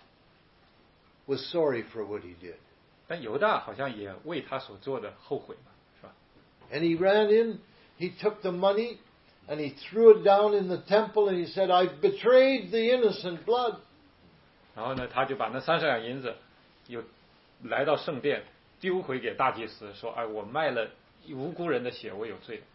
was sorry for what he did. 但犹大好像也为他所做的后悔嘛，是吧？ And he ran in, he took the money, and he threw it down in the temple, and he said, I've betrayed the innocent blood. 然后呢，他就把那三十两银子又来到圣殿，丢回给大祭司，说：“哎，我卖了无辜人的血，我有罪。”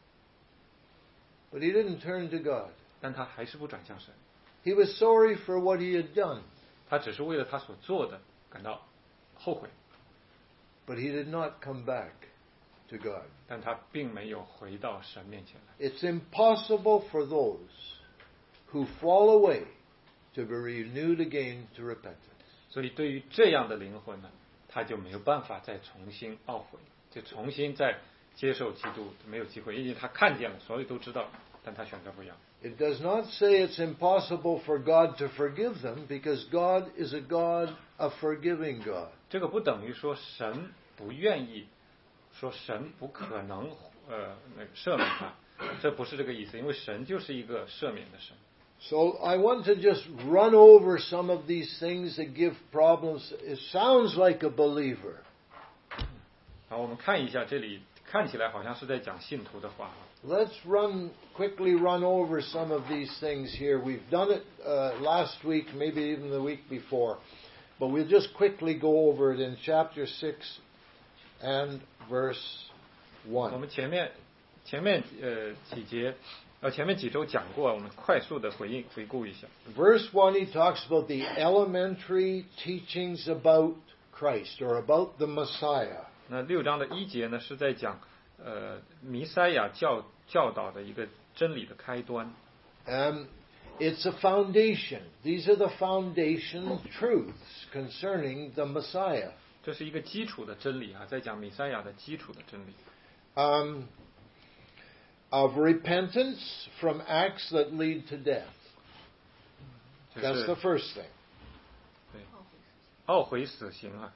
But he didn't turn to God. 但他还是不转向神， He was sorry for what he had done, 他只是为了他所做的感到后悔， but he did not come back to God. 但他并没有回到神面前来。 It's impossible for those who fall away to be renewed again to repentance. 所以对于这样的灵魂呢，他就没有办法再重新懊悔，就重新再接受基督，没有机会，因为他看见了，所有都知道，但他选择不要。 It does not say it's impossible for God to forgive them, because God is a God, a forgiving God. 这个不等于说神不愿意，说神不可能呃那个赦免他，这不是这个意思，因为神就是一个赦免的神。 So I want to just run over some of these things that give problems. It sounds like a believer. 好，我们看一下这里，看起来好像是在讲信徒的话。 Let's run quickly run over some of these things here. We've done it uh, last week, maybe even the week before, but we'll just quickly go over it in chapter six and verse 我 one. 们前面前面呃几节呃前面几周讲过，我们快速的回应回顾一下。 Verse one, he talks about the elementary teachings about Christ or about the Messiah. 那六章的一节呢，是在讲呃弥赛亚教教导的一个真理的开端。 Um, it's a foundation. These are the foundation truths concerning the Messiah. 这是一个基础的真理啊，在讲弥赛亚的基础的真理。 Um, of repentance from acts that lead to death. 就 That's 是 the first thing. 对，懊悔死刑啊。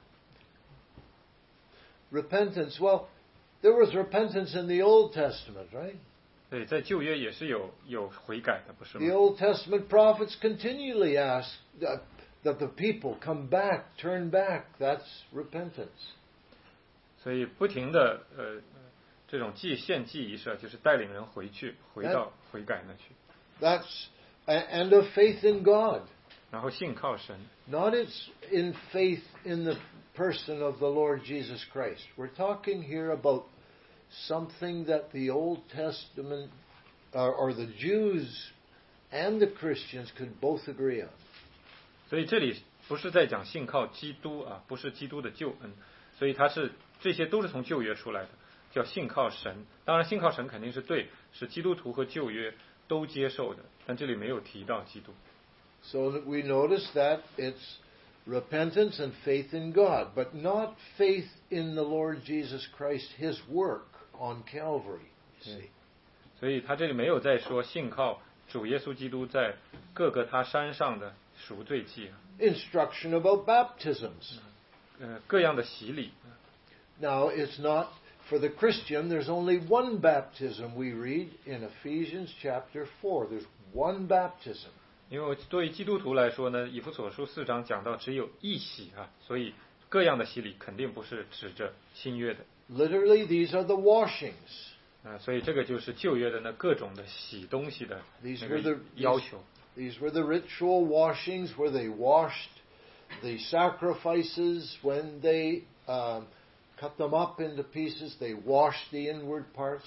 Repentance. Well, there was repentance in the Old Testament, right? 对，在旧约也是有有悔改的，不是 The 吗？ Old Testament prophets continually ask that, that the people come back, turn back. That's repentance. 所以不停的呃这种祭献祭仪式啊，就是带领人回去，回到悔改那去， That's and of faith in God. 然后信靠神。 Not it's in faith in the person of the Lord Jesus Christ. We're talking here about something that the Old Testament uh, or the Jews and the Christians could both agree on. 所以这里不是在讲信靠基督啊，不是基督的救恩，所以它是这些都是从旧约出来的，叫信靠神。当然，信靠神肯定是对，是基督徒和旧约都接受的，但这里没有提到基督。 So that we notice that it's repentance and faith in God, but not faith in the Lord Jesus Christ, His work on Calvary. You see? 所以他这里没有在说信靠主耶稣基督在各个他山上的赎罪祭啊， Instruction about baptisms. 呃，各样的洗礼。 Now, it's not for the Christian, there's only one baptism we read in Ephesians chapter four. There's one baptism. 因为对于基督徒来说呢，以弗所书四章讲到只有一洗啊，所以各样的洗礼肯定不是指着新约的。 Literally, these are the washings. 啊，所以这个就是旧约的那各种的洗东西的 These 那 were 个 the 要求。 these were the ritual washings where they washed the sacrifices when they um, cut them up into pieces. They washed the inward parts.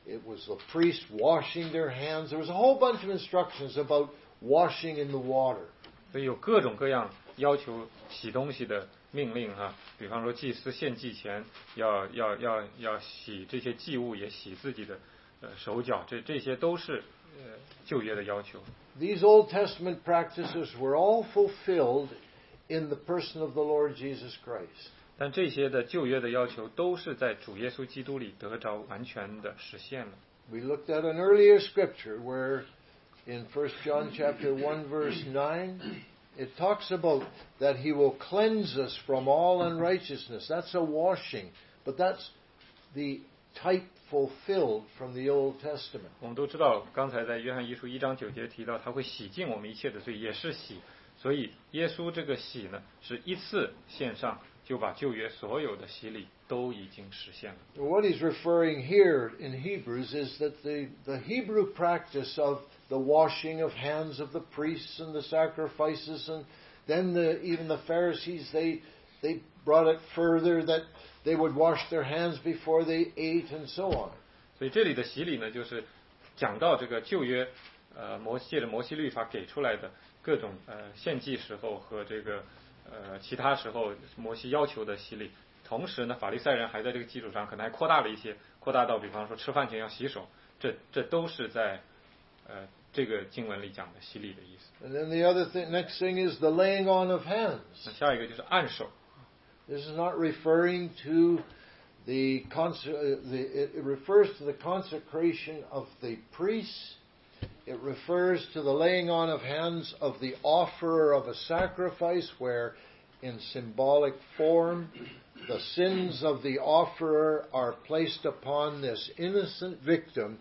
it was the priest washing their hands. There was a whole bunch of instructions about washing in the water. 所以有各种各样要求洗东西的命令哈、啊，比方说祭司献祭前要要要要洗这些祭物，也洗自己的呃手脚，这这些都是呃旧约的要求。 These Old Testament practices were all fulfilled in the person of the Lord Jesus Christ. 但这些的旧约的要求都是在主耶稣基督里得着完全的实现了。 We looked at an earlier scripture where in First John chapter one verse nine it talks about that he will cleanse us from all unrighteousness. That's a washing, but that's the type fulfilled from the Old Testament. 我们都知道，刚才在约翰一书一章九节提到，他会洗净我们一切的罪，也是洗。所以耶稣这个洗呢，是一次献上，就把旧约所有的洗礼都已经实现了。 What he's referring here in Hebrews is that the, the Hebrew practice of the washing of hands of the priests and the sacrifices, and then the, even the Pharisees, they they brought it further that they would wash their hands before they ate and so on. 所以这里的洗礼呢，就是讲到这个旧约，呃，摩西借着摩西律法给出来的各种呃献祭时候和这个呃其他时候摩西要求的洗礼。同时呢，法利赛人还在这个基础上可能还扩大了一些，扩大到比方说吃饭前要洗手，这这都是在呃这个经文里讲的洗礼的意思。 And then the other thing, next thing is the laying on of hands. 那下一个就是按手。 This is not referring to the, conse- uh, the it refers to the consecration of the priests. It refers to the laying on of hands of the offerer of a sacrifice, where in symbolic form the sins of the offerer are placed upon this innocent victim,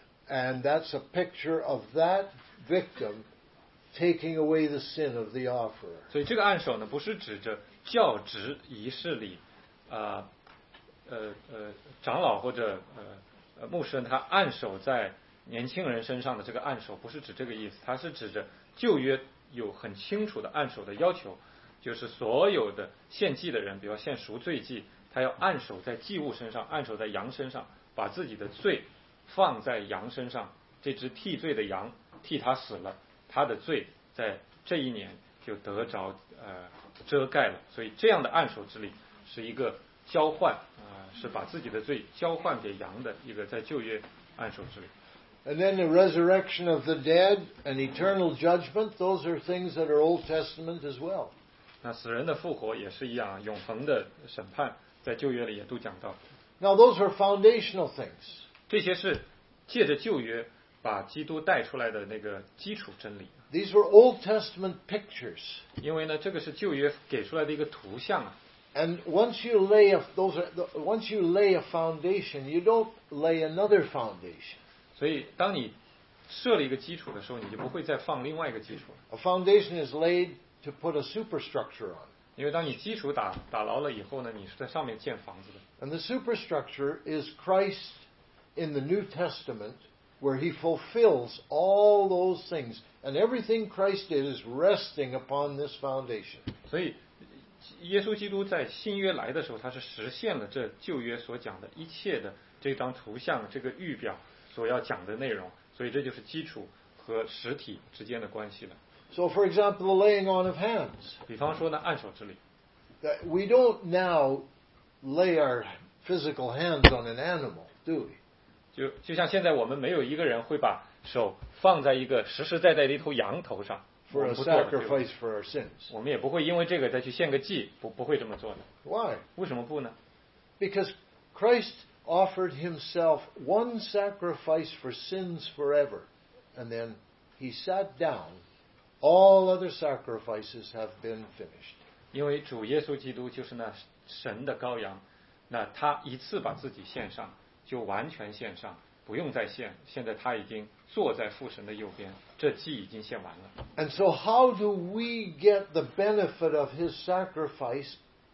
and that's a picture of that victim taking away the sin of the offerer. 所以这个按手呢，不是指着教职仪式里，啊呃呃长老或者呃呃牧师他按手在年轻人身上的这个按手，不是指这个意思，它是指着旧约有很清楚的按手的要求，就是所有的献祭的人，比如献赎罪祭，他要按手在祭物身上，按手在羊身上，把自己的罪放在羊身上，这只替罪的羊替他死了，他的罪在这一年就得着呃遮盖了。所以这样的按手之礼是一个交换啊、呃，是把自己的罪交换给羊的一个在旧约按手之礼。 And then the resurrection of the dead and eternal judgment, those are things that are Old Testament as well. 那死人的复活也是一样，永恒的审判在旧约里也都讲到。 Now those are foundational things. 这些是借着旧约把基督带出来的那个基础真理。 These were Old Testament pictures. 因为呢，这个是旧约给出来的一个图像啊。 And once you lay a, those are, once you lay a foundation, you don't lay another foundation. 所以，当你设了一个基础的时候，你就不会再放另外一个基础。 A foundation is laid to put a superstructure on. 因为当你基础打打牢了以后呢，你是在上面建房子的。 And the superstructure is Christ in the New Testament, where he fulfills all those things. And everything Christ did is resting upon this foundation. 所以，耶稣基督在新约来的时候，他是实现了这旧约所讲的一切的这张图像、这个预表所要讲的内容。所以这就是基础和实体之间的关系了。 So, for example, the laying on of hands. 比方说呢，按手之礼。 That we don't now lay our physical hands on an animal, do we? 就就像现在我们没有一个人会把手放在一个实实在在的一头羊头上， For a 我们不做的， sacrifice for our sins. 我们也不会因为这个再去献个祭，不不会这么做的。 Why? 为什么不呢？ Because Christ offered himself one sacrifice for sins forever, and then he sat down. All other sacrifices have been finished. 因为主耶稣基督就是那神的羔羊，那他一次把自己献上，就完全献上，不用再献。现在他已经坐在父神的右边，这祭已经献完了。 And so how do we get the benefit of his sacrifice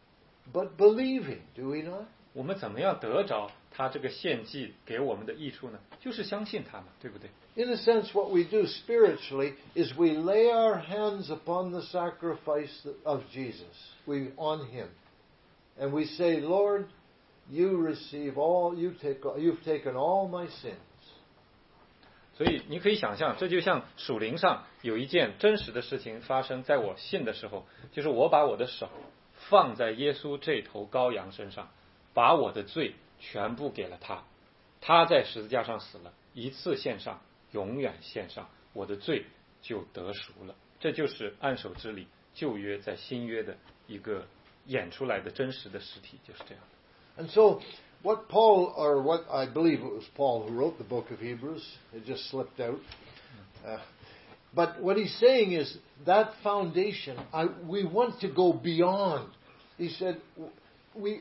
but believing, do we not? 我们怎么样得着他这个献祭给我们的益处呢？就是相信他嘛，对不对？ In a sense, what we do spiritually is we lay our hands upon the sacrifice of Jesus, we on him, and we say, Lord, you receive all, you take, you've taken all my sins. 所以你可以想象，这就像属灵上有一件真实的事情发生在我信的时候，就是我把我的手放在耶稣这头羔羊身上，把我的罪全部给了他，他在十字架上死了，一次献上，永远献上，我的罪就得赎了。这就是按手之礼，旧约在新约的一个演出来的真实的实体，就是这样。 And so, what Paul, or what I believe it was Paul who wrote the book of Hebrews, it just slipped out. Uh, but what he's saying is that foundation, I, we want to go beyond. He said, we,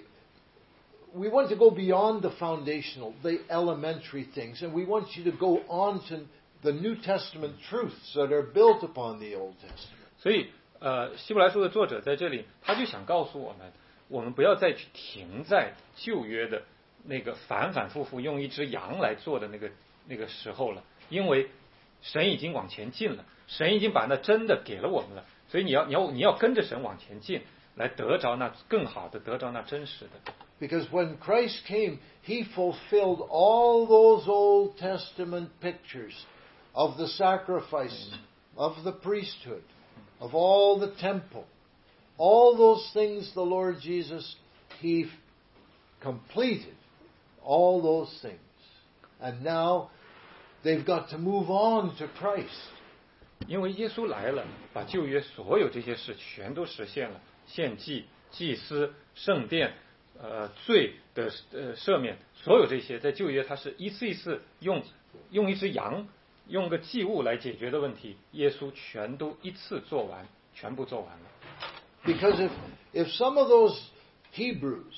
we want to go beyond the foundational, the elementary things, and we want you to go on to the New Testament truths that are built upon the Old Testament. 所以，呃，希伯来书的作者在这里，他就想告诉我们，我们不要再去停在旧约的那个反反复复用一只羊来做的那个那个时候了，因为神已经往前进了，神已经把那真的给了我们了，所以你要你要你要跟着神往前进，来得着那更好的，得着那真实的。 Because when Christ came, He fulfilled all those Old Testament pictures of the sacrifice, of the priesthood, of all the temple. All those things the Lord Jesus, He completed all those things. And now they've got to move on to Christ. 因为耶稣来了，把旧约所有这些事全都实现了，献祭、祭司、圣殿、呃罪的呃赦免，所有这些在旧约它是一次一次用用一只羊，用个祭物来解决的问题，耶稣全都一次做完，全部做完了。 Because if, if some of those Hebrews,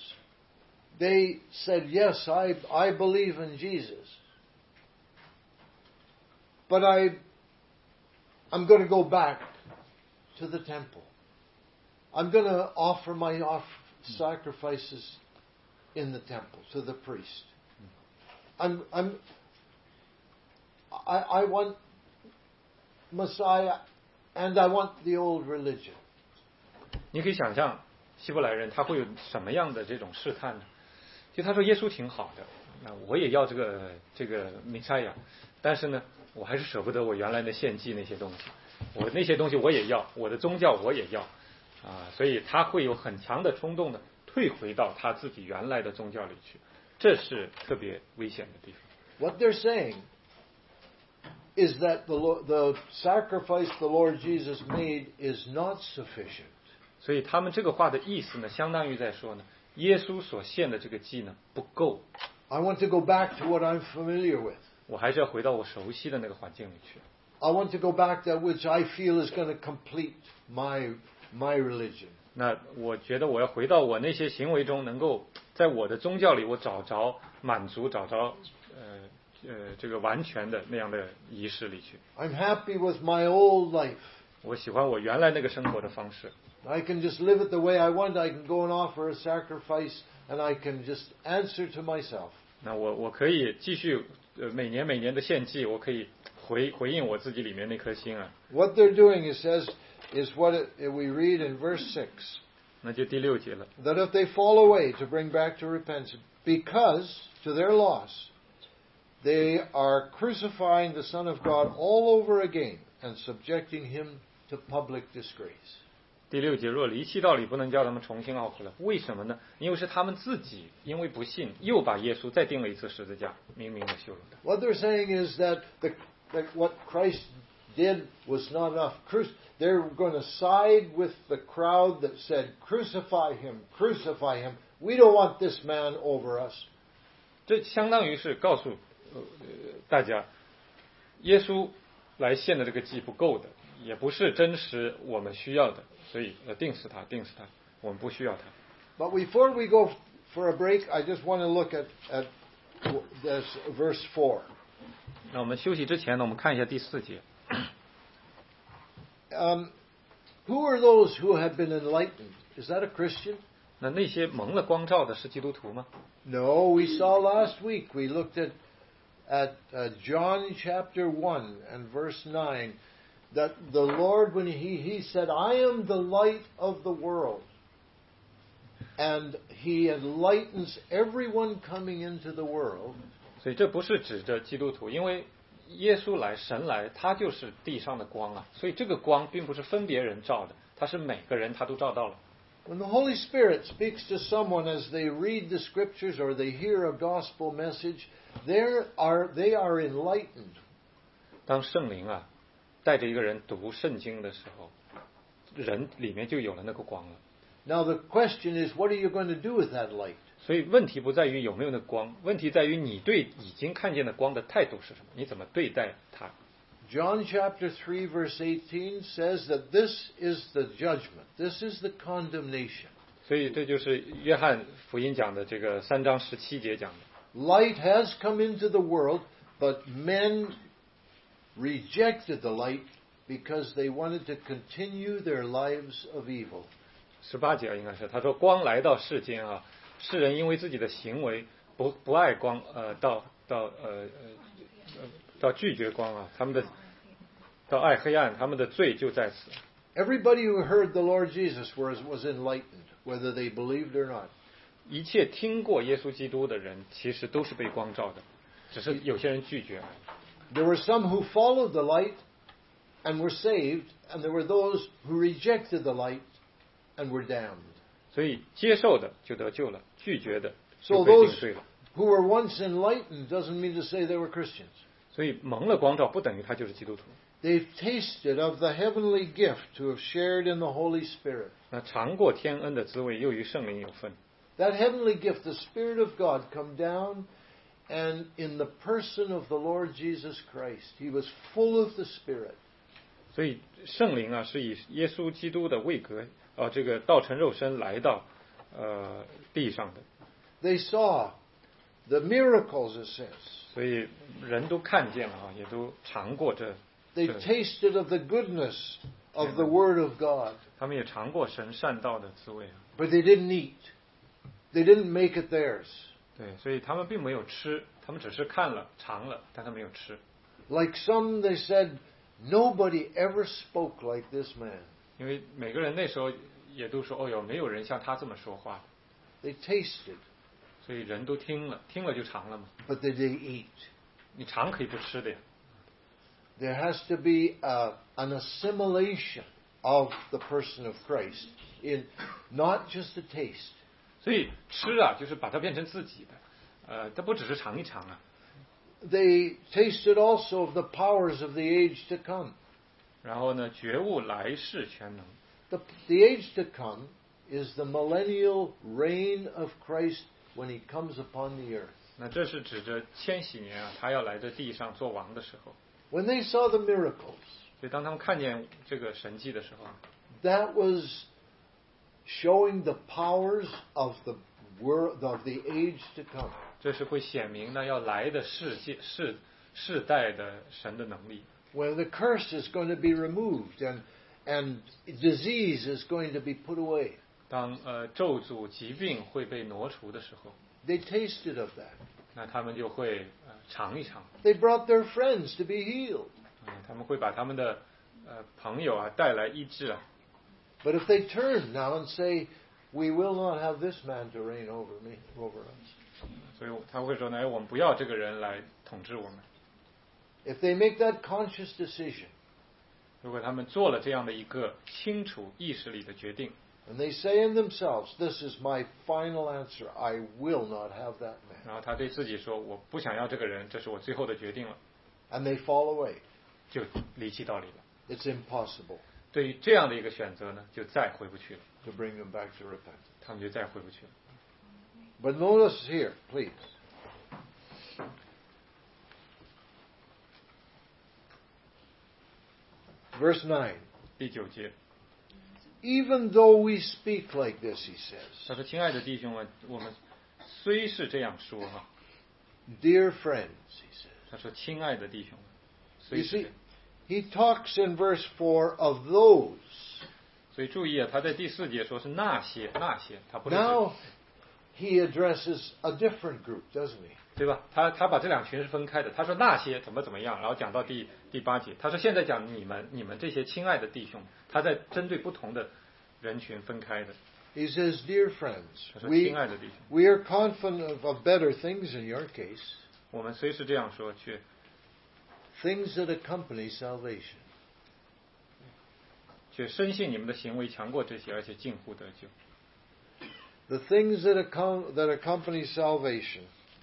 they said, yes, I, I believe in Jesus, but I, I'm going to go back to the temple. I'm going to offer my off- sacrifices in the temple to the priest. I'm, I'm, I, I want Messiah and I want the old religion. 你可以想象希伯来人他会有什么样的这种试探呢？就他说耶稣挺好的，那我也要这个这个弥赛亚，但是呢，我还是舍不得我原来的献祭那些东西，我那些东西我也要，我的宗教我也要啊，所以他会有很强的冲动的退回到他自己原来的宗教里去，这是特别危险的地方。 What they're saying is that the Lord, the sacrifice the Lord Jesus made is not sufficient. 所以他们这个话的意思呢，相当于在说呢，耶稣所献的这个祭呢不够。 I want to go back to what I'm familiar with. 我还是要回到我熟悉的那个环境里去。 I want to go back to which I feel is going to complete my my religion. 那我觉得我要回到我那些行为中，能够在我的宗教里，我找着满足，找着呃呃这个完全的那样的仪式里去。 I'm happy with my old life. 我喜欢我原来那个生活的方式。 I can just live it the way I want. I can go and offer a sacrifice, and I can just answer to myself. 那我我可以继续呃每年每年的献祭，我可以回回应我自己里面那颗心啊。 What they're doing, it says, is what it, we read in verse six. 那就第六节了。 That if they fall away, to bring back to repentance, because to their loss, they are crucifying the Son of God all over again and subjecting him to public disgrace. 第六节，若离弃道理，不能叫他们重新懊悔了。为什么呢？因为是他们自己因为不信，又把耶稣再钉了一次十字架，明明的羞辱他。 What they're saying is that, the, that what Christ did was not enough. Cru- they're going to side with the crowd that said, "Crucify him, crucify him. We don't want this man over us." 这相当于是告诉呃大家，耶稣来献的这个祭不够的，也不是真实我们需要的，所以要定死他，定死他，我们不需要他。 But before we go for a break, I just want to look at, at this verse four. 那我们休息之前呢，我们看一下第四节。 Um, who are those who have been enlightened? Is that a Christian? 那那些蒙了光照的是基督徒吗？ No, we saw last week. We looked at at uh, John chapter one and verse nine that the Lord, when he he said, "I am the light of the world." and he enlightens everyone coming into the world. 所以这不是指着基督徒，因为耶稣来，神来，他就是地上的光啊，所以这个光并不是分别人照的，他是每个人他都照到了。 When the Holy Spirit speaks to someone as they read the scriptures or they hear a gospel message, there are, they are enlightened. 当圣灵啊带着一个人读圣经的时候，人里面就有了那个光了。 Now the question is, what are you going to do with that light? 所以问题不在于有没有那光，问题在于你对已经看见的光的态度是什么，你怎么对待它。 John chapter three verse eighteen says that this is the judgment, this is the condemnation. 所以这就是约翰福音讲的这个三章十七节讲的。 Light has come into the world, but men rejected the light because they wanted to continue their lives of evil. 十八节应该是他说光来到世间啊，世人因为自己的行为不不爱光，呃，到到呃呃到拒绝光啊，他们的到爱黑暗，他们的罪就在此。 Everybody who heard the Lord Jesus was was enlightened, whether they believed or not. 一切听过耶稣基督的人，其实都是被光照的，只是有些人拒绝。 There were some who followed the light and were saved, and there were those who rejected the light and were damned. 所以接受的就得救了，拒绝的 So 就被 those 定罪了。 who were once enlightened doesn't mean to say they were Christians. 所以蒙了光照不等于他就是基督徒。 They've tasted of the heavenly gift to have shared in the Holy Spirit. 那尝过天恩的滋味，又与圣灵有份。 That heavenly gift, the Spirit of God, come down, and in the person of the Lord Jesus Christ, he was full of the Spirit. 所以圣灵啊，是以耶稣基督的位格，啊，这个道成肉身来到呃地上的。 They saw the miracles, it says. 所以人都看见了啊，也都尝过这。 They tasted of the goodness of the Word of God. 他们也尝过神善道的滋味啊。 But they didn't eat. They didn't make it theirs. 对，所以他们并没有吃，他们只是看了、尝了，但他没有吃。 Like some, they said, nobody ever spoke like this man. 因为每个人那时候也都说，哦哟，没有人像他这么说话。 They tasted. 所以人都听了，听了就尝了嘛。 But they didn't eat. 你尝可以不吃的呀。 There has to be a, an assimilation of the person of Christ, in not just a taste. 所以吃啊，就是把它变成自己的，呃，它不只是尝一尝啊。 They tasted also of the powers of the age to come. 然后呢，觉悟来世全能。 The, the age to come is the millennial reign of Christ when he comes upon the earth. 那这是指着千禧年啊，他要来这地上做王的时候。 When they saw the miracles, 所以当他们看见这个神迹的时候， that was showing the powers of the world of the age to come. 这是会显明那要来的世界世世代的神的能力。 When the curse is going to be removed and and disease is going to be put away. 当呃咒诅疾病会被挪除的时候， They tasted of that. 那他们就会呃尝一尝。 They brought their friends to be healed. 嗯，他们会把他们的呃朋友啊带来医治啊。 But if they turn now and say, "We will not have this man to reign over me, over us," 所以他会说呢，哎，我们不要这个人来统治我们。 if they make that conscious decision, 如果他们做了这样的一个清楚意识里的决定， and they say in themselves, "This is my final answer. I will not have that man," 然后他对自己说，我不想要这个人，这是我最后的决定了， and they fall away, 就离弃道理了。 it's impossible 对于这样的一个选择呢，就再回不去了， to bring them back to repentance. 他们就再回不去了。 But notice here, please. Verse nine. 第九节， Even though we speak like this, he says, 他说：“亲爱的弟兄们，我们虽是这样说哈， dear friends, he says. 他说亲爱的弟兄们，虽 You 是这 see, 样。 he talks in verse four of those. 所以注意啊，他在第四节说是那些那些，他不是指 Now he addresses a different group, doesn't he? 对吧？他他把这两群是分开的。他说那些怎么怎么样，然后讲到第第八节，他说现在讲你们你们这些亲爱的弟兄，他在针对不同的人群分开的。 He says, "Dear friends, 他说 we 亲爱的弟兄， we are confident of, of better things in your case, 我们虽是这样说，却 things that accompany salvation. 却深信你们的行为强过这些，而且近乎得救。 The things that, accom- that accompany salvation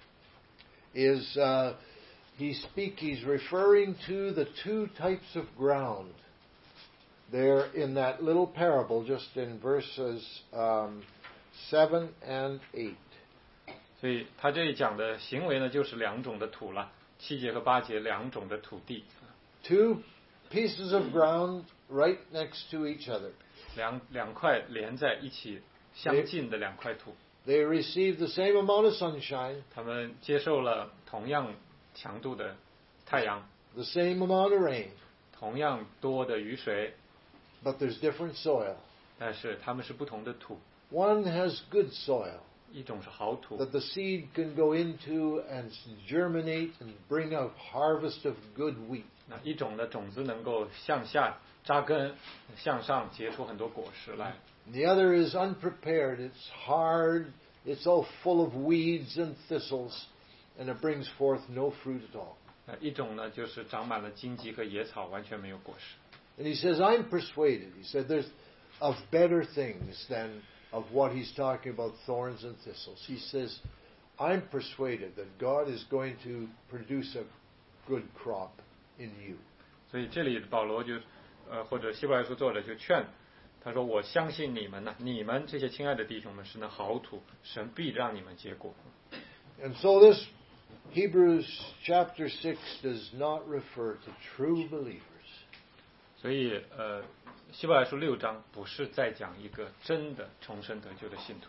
is uh, he speak. He's referring to the two types of ground. There in that little parable, just in verses um, seven and eight. 所以他这里讲的行为呢，就是两种的土了，七节和八节两种的土地。 Two pieces of ground right next to each other. 两两块连在一起相近的两块土， They receive the same amount of sunshine, 他们接受了同样强度的太阳， the same amount of rain, 同样多的雨水， but there's different soil. 但是他们是不同的土。 One has good soil 一种是好土， that the seed can go into and germinate and bring a harvest of good wheat. 那一种的种子能够向下扎根，向上结出很多果实来。 The other is unprepared. It's hard. It's all full of weeds and thistles, and it brings forth no fruit at all. 那一种呢，就是长满了荆棘和野草，完全没有果实。 And he says, I'm persuaded. He said, there's of better things than of what he's talking about, thorns and thistles. He says, I'm persuaded that God is going to produce a good crop in you. 所以这里保罗就，呃，或者希伯来书作者就劝他说：“我相信你们呢，你们这些亲爱的弟兄们是那好土，神必让你们结果。” And so this Hebrews chapter six does not refer to true believers. 所以，呃，希伯来书六章不是在讲一个真的重生得救的信徒。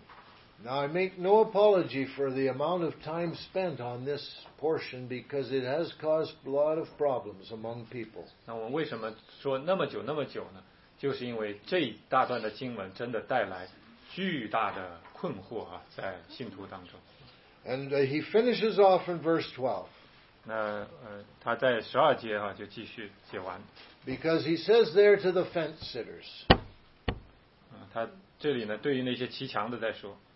Now, I make no apology for the amount of time spent on this portion because it has caused a lot of problems among people. 那我们为什么说那么久那么久呢？就是因为这一大段的经文真的带来巨大的困惑啊，在信徒当中。 And uh, he finishes off in verse twelve. 那呃，他在十二节啊就继续解完。 Because he says there to the fence sitters, 啊，他这里呢对于那些骑墙的在说。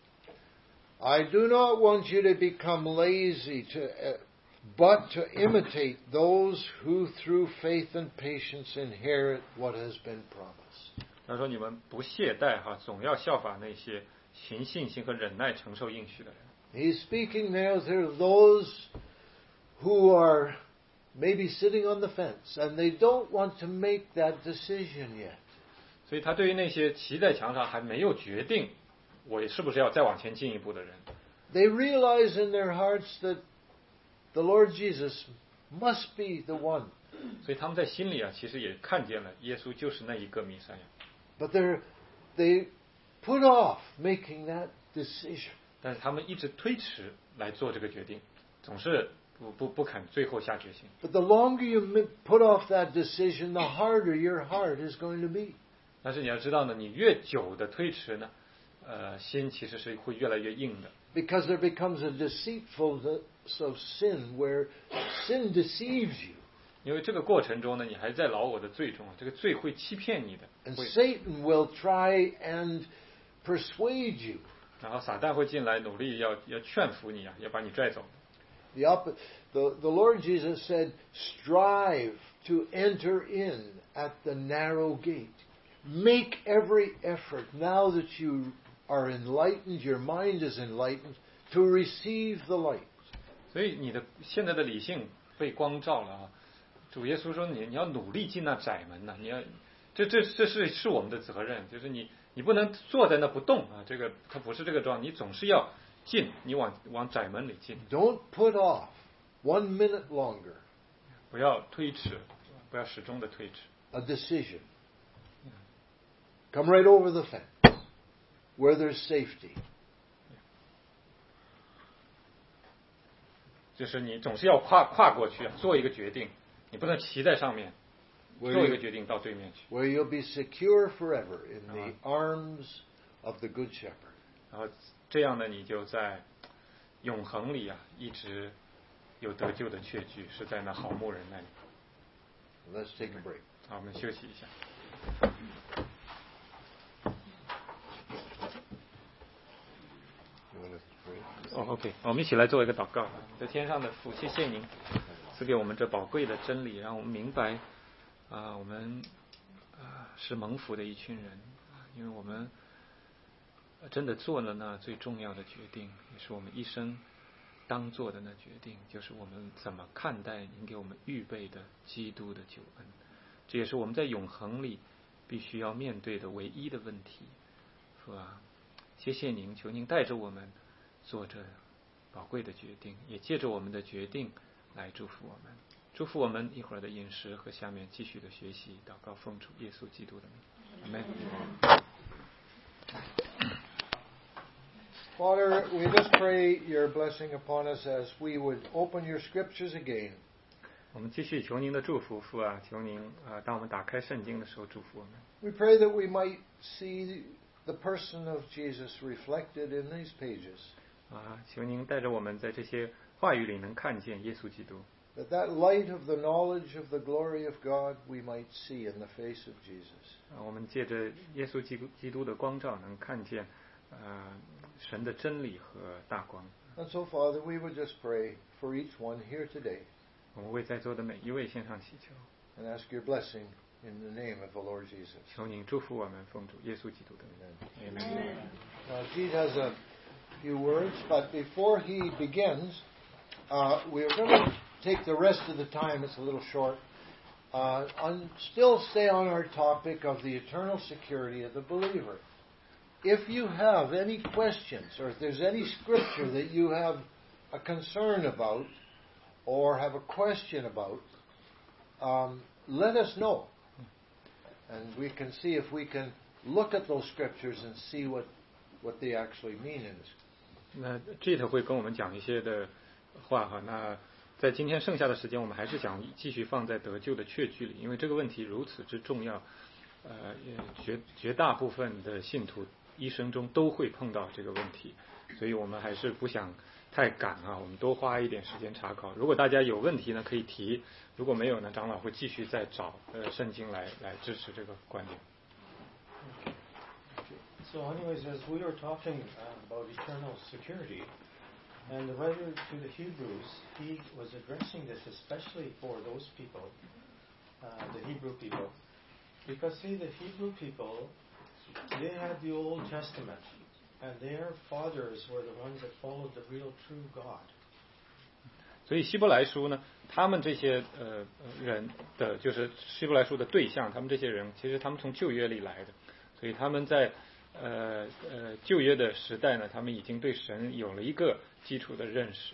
I do not want you to become lazy, to, uh, but to imitate those who through faith and patience inherit what has been promised. 他说：“你们不懈怠哈，总要效法那些凭信心和忍耐承受应许的人。” He's speaking now to those who are maybe sitting on the fence and they don't want to make that decision yet. 所以他对于那些骑在墙上还没有决定我是不是要再往前进一步的人， They realize in their hearts that the Lord Jesus must be the one. 所以他们在心里啊，其实也看见了耶稣就是那一个弥赛亚。 But they're, they put off making that decision. 但是他们一直推迟来做这个决定，总是不不不肯最后下决心。 But the longer you put off that decision, the harder your heart is going to be. 但是你要知道呢，你越久的推迟呢，呃，心其实是会越来越硬的。 Because there becomes a deceitfulness of sin where sin deceives you. 因为这个过程中呢，你还在老我的罪中啊，这个罪会欺骗你的。 And 会 Satan will try and persuade you. 然后撒旦会进来，努力要要劝服你啊，要把你拽走。 The, op- the, the Lord Jesus said, strive to enter in at the narrow gate. Make every effort now that you are enlightened, your mind is enlightened, to receive the light. 所以你的现在的理性被光照了啊！主耶稣说你你要努力进那窄门呐、啊，你要这这这是是我们的责任，就是你你不能坐在那不动啊，这个它不是这个状，你总是要进，你往往窄门里进。 Don't put off one minute longer 不要推迟，不要始终的推迟。 a decision. Come right over the fence where there's safety. 就是你总是要跨跨过去啊，做一个决定，你不能骑在上面， Where 做一 you- 个决定到对面去， where you'll be secure forever in the arms of the Good Shepherd. 然后这样呢，你就在永恒里啊，一直有得救的确据，是在那好牧人那里。 Let's take a break. 好，我们休息一下。 哦 ，OK， 我们一起来做一个祷告。在天上的父，谢谢您赐给我们这宝贵的真理，让我们明白啊，我们啊是蒙福的一群人，因为我们真的做了那最重要的决定，也是我们一生当做的那决定，就是我们怎么看待您给我们预备的基督的救恩。这也是我们在永恒里必须要面对的唯一的问题，是吧？谢谢您，求您带着我们做这宝贵的决定，也借着我们的决定来祝福我们，祝福我们一会儿的饮食和下面继续的学习。祷告奉主耶稣基督的名，阿门。 Father, we just pray your blessing upon us as we would open your scriptures again. 我们继续求您的祝福，父啊，求您啊，当我们打开圣经的时候祝福我们。 We pray that we might see the person of Jesus reflected in these pages. 啊，求您带着我们在这些话语里能看见耶稣基督。 That that light of the knowledge of the glory of God we might see in the face of Jesus. 啊，我们借着耶稣基督基督的光照，能看见啊神的真理和大光。 And so, Father, we would just pray for each one here today. 我们为在座的每一位献上祈求。 And ask your blessing in the name of the Lord Jesus. 求您祝福我们，奉主耶稣基督的名。Amen. Now, Jeet has a few words, but before he begins, uh, we're going to take the rest of the time. It's a little short. Uh, on, still stay on our topic of the eternal security of the believer. If you have any questions, or if there's any scripture that you have a concern about, or have a question about, um, let us know. And we can see if we can look at those scriptures and see what, what they actually mean in this. 那 Jeet 会跟我们讲一些的话哈。那在今天剩下的时间，我们还是想继续放在得救的确据里，因为这个问题如此之重要。呃，绝绝大部分的信徒一生中都会碰到这个问题，所以我们还是不想太赶啊，我们多花一点时间查考。如果大家有问题呢，可以提；如果没有呢，长老会继续再找呃圣经来来支持这个观点。 So, anyways, as we are talking uh, about eternal security, and the writer to the Hebrews, he was addressing this especially for those people, uh, the Hebrew people, because see, the Hebrew people, they had the Old Testament, and their fathers were the ones that followed the real true God. 所以希伯来书呢，他们这些呃人的就是希伯来书的对象，他们这些人其实他们从旧约里来的，所以他们在呃呃旧约的时代呢，他们已经对神有了一个基础的认识。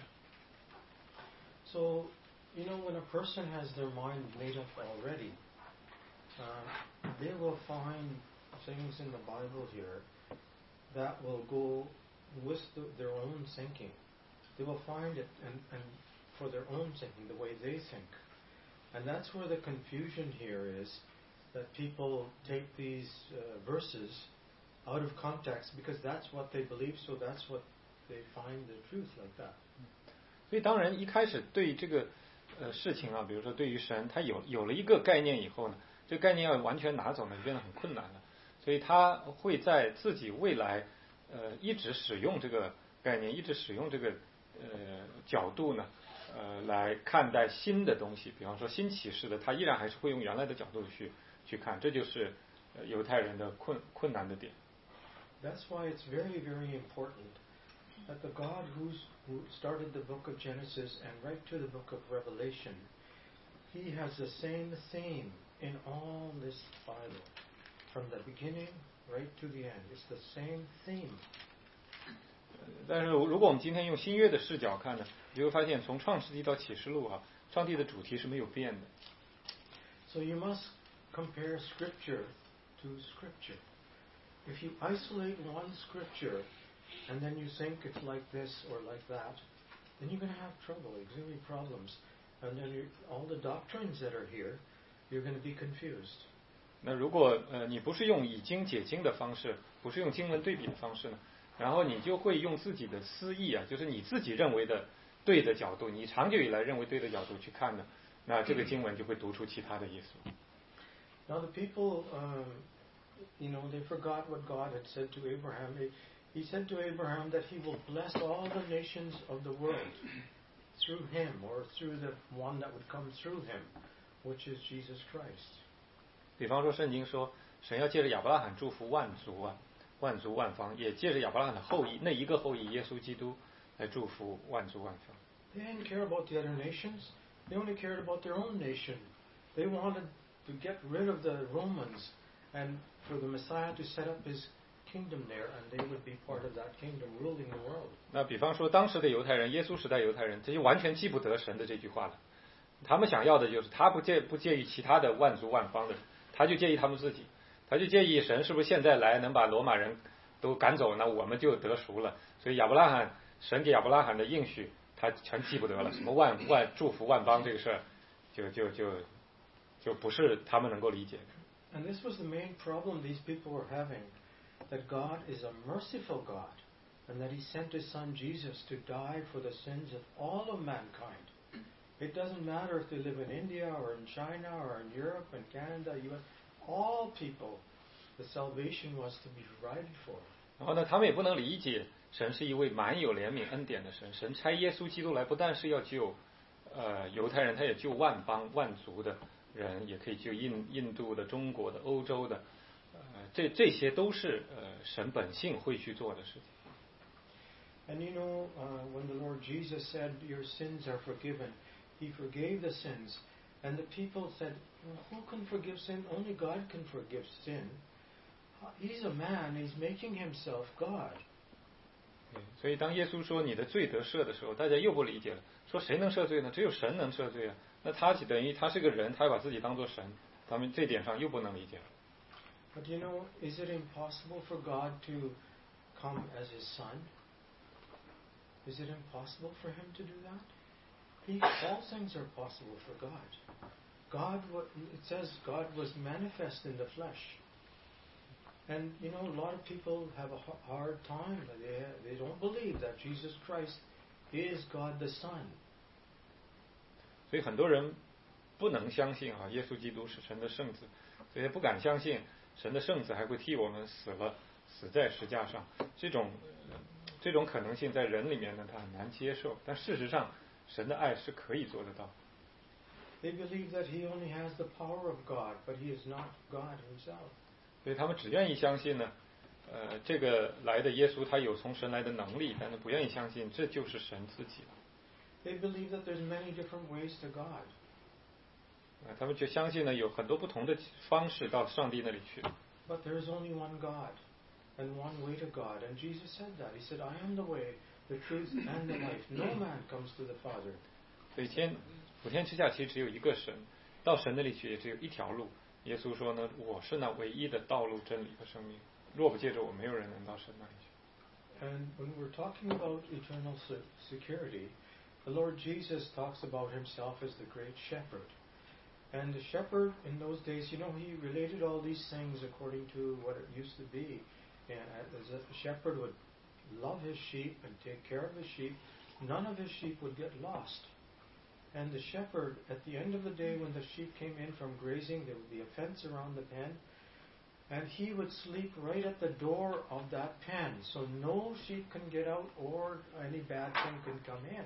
So, you know, when a person has their mind made up already, uh, they will find things in the Bible here that will go with the, their own thinking. They will find it and, and for their own thinking, the way they think. And that's where the confusion here is, that people take these uh, verses out of context because that's what they believe, so that's what they find the truth like that. 所以当然一开始对这个呃事情啊，比如说对于神，他有有了一个概念以后呢，这个概念要完全拿走呢，就变得很困难了。所以他会在自己未来呃一直使用这个概念，一直使用这个呃角度呢，呃来看待新的东西。比方说新启示的，他依然还是会用原来的角度去去看，这就是呃犹太人的困困难的点。 That's why it's very, very important that the God who's, who started the book of Genesis and right to the book of Revelation, He has the same theme in all this Bible, from the beginning right to the end. It's the same theme. 但是如果我们今天用新约的视角看呢，你会发现从创世纪到启示录啊，上帝的主题是没有变的。 So you must compare Scripture to Scripture. If you isolate one Scripture and then you think it's like this or like that, then you're going to have trouble, auxiliary problems. And then you, all the doctrines that are here, you're going to be confused. 那如果呃你不是用以经解经的方式，不是用经文对比的方式呢，然后你就会用自己的私意啊，就是你自己认为的对的角度，你长久以来认为对的角度去看呢，那这个经文就会读出其他的意思。 Now the people, um, you know, they forgot what God had said to Abraham. He said to Abraham that he will bless all the nations of the world through him, or through the one that would come through him, which is Jesus Christ. 比方说，圣经说，神要借着亚伯拉罕祝福万族啊，万族万方，也借着亚伯拉罕的后裔，那一个后裔耶稣基督来祝福万族万方。 They didn't care about the other nations. They only cared about their own nation. They wanted to get rid of the Romans and for the Messiah to set up his kingdom there, and they would be part of that kingdom ruling the world. 那比方说，当时的犹太人，耶稣时代犹太人，这就完全记不得神的这句话了。他们想要的就是他不介不介意其他的万族万方的，他就介意他们自己，他就介意神是不是现在来能把罗马人都赶走，那我们就得赎了。所以亚伯拉罕，神给亚伯拉罕的应许，他全记不得了。什么万万祝福万邦这个事儿，就就就就不是他们能够理解的。 And this was the main problem these people were having, that God is a merciful God, and that he sent his son Jesus to die for the sins of all of mankind. It doesn't matter if they live in India or in China or in Europe and Canada, U S, all people, the salvation was to be provided for. 然后呢，他们也不能理解神是一位满有怜悯恩典的神，神差耶稣基督来，不但是要救呃犹太人，他也救万邦万族的人，也可以救印印度的、中国的、欧洲的，呃，这这些都是呃神本性会去做的事情。 And you know, uh, when the Lord Jesus said, "Your sins are forgiven," He forgave the sins, and the people said, well, "Who can forgive sin? Only God can forgive sin." He's a man. He's making himself God. 所以当耶稣说你的罪得赦的时候，大家又不理解了，说谁能赦罪呢？只有神能赦罪啊。那他等于他是个人，他把自己当作神，他们这点上又不能理解了。 But you know, is it impossible for God to come as His Son? Is it impossible for Him to do that? He, all things are possible for God. God, it says God was manifest in the flesh. And you know, a lot of people have a hard time. They, they don't believe that Jesus Christ is God the Son. 所以很多人不能相信啊，耶稣基督是神的圣子，所以不敢相信神的圣子还会替我们死了，死在石架上。这种这种可能性在人里面呢，他很难接受。但事实上，神的爱是可以做得到。 They believe that He only has the power of God, but He is not God Himself. 所以他们只愿意相信呢，呃，这个来的耶稣他有从神来的能力，但是不愿意相信这就是神自己。 They believe that there's many different ways to God. 呃，他们就相信呢有很多不同的方式到上帝那里去。 But there is only one God, and one way to God. And Jesus said that. He said, "I am the way, the truth, and the life. No man comes to the Father." 所以天普天之下其实只有一个神，到神那里去也只有一条路。耶稣说呢，我是那唯一的道路、真理和生命。若不借着我，没有人能到神那里去。 And when we're talking about eternal security, the Lord Jesus talks about Himself as the great shepherd. And the shepherd in those days, you know, he related all these things according to what it used to be. And as a shepherd would love his sheep and take care of his sheep, none of his sheep would get lost. And the shepherd, at the end of the day when the sheep came in from grazing, there would be a fence around the pen, and he would sleep right at the door of that pen, so no sheep can get out or any bad thing can come in.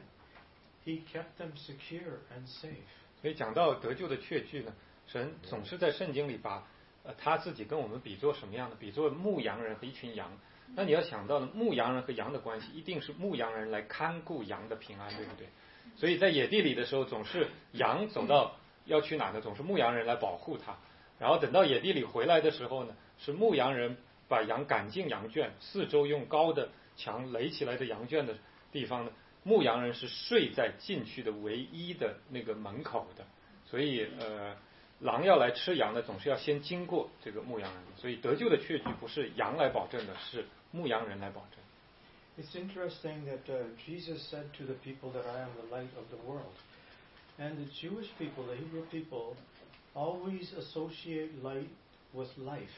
He kept them secure and safe. 所以讲到得救的确据呢，神总是在圣经里把呃他自己跟我们比作什么样的？比作牧羊人和一群羊。那你要想到呢，牧羊人和羊的关系，一定是牧羊人来看顾羊的平安，对不对？所以在野地里的时候，总是羊走到要去哪呢？总是牧羊人来保护它。然后等到野地里回来的时候呢，是牧羊人把羊赶进羊圈，四周用高的墙垒起来的羊圈的地方呢，牧羊人是睡在禁区的唯一的那个门口的。所以呃，狼要来吃羊呢，总是要先经过这个牧羊人。所以得救的确据不是羊来保证的，是牧羊人来保证。 It's interesting that uh, Jesus said to the people that I am the light of the world. And the Jewish people, the Hebrew people, always associate light with life.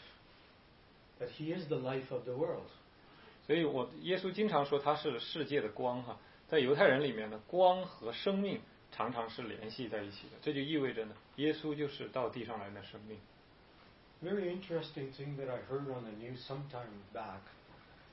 That He is the life of the world. 所以我耶稣经常说他是世界的光哈，在犹太人里面呢，光和生命常常是联系在一起的，这就意味着呢，耶稣就是到地上来的生命。 Very interesting thing that I heard on the news some time back.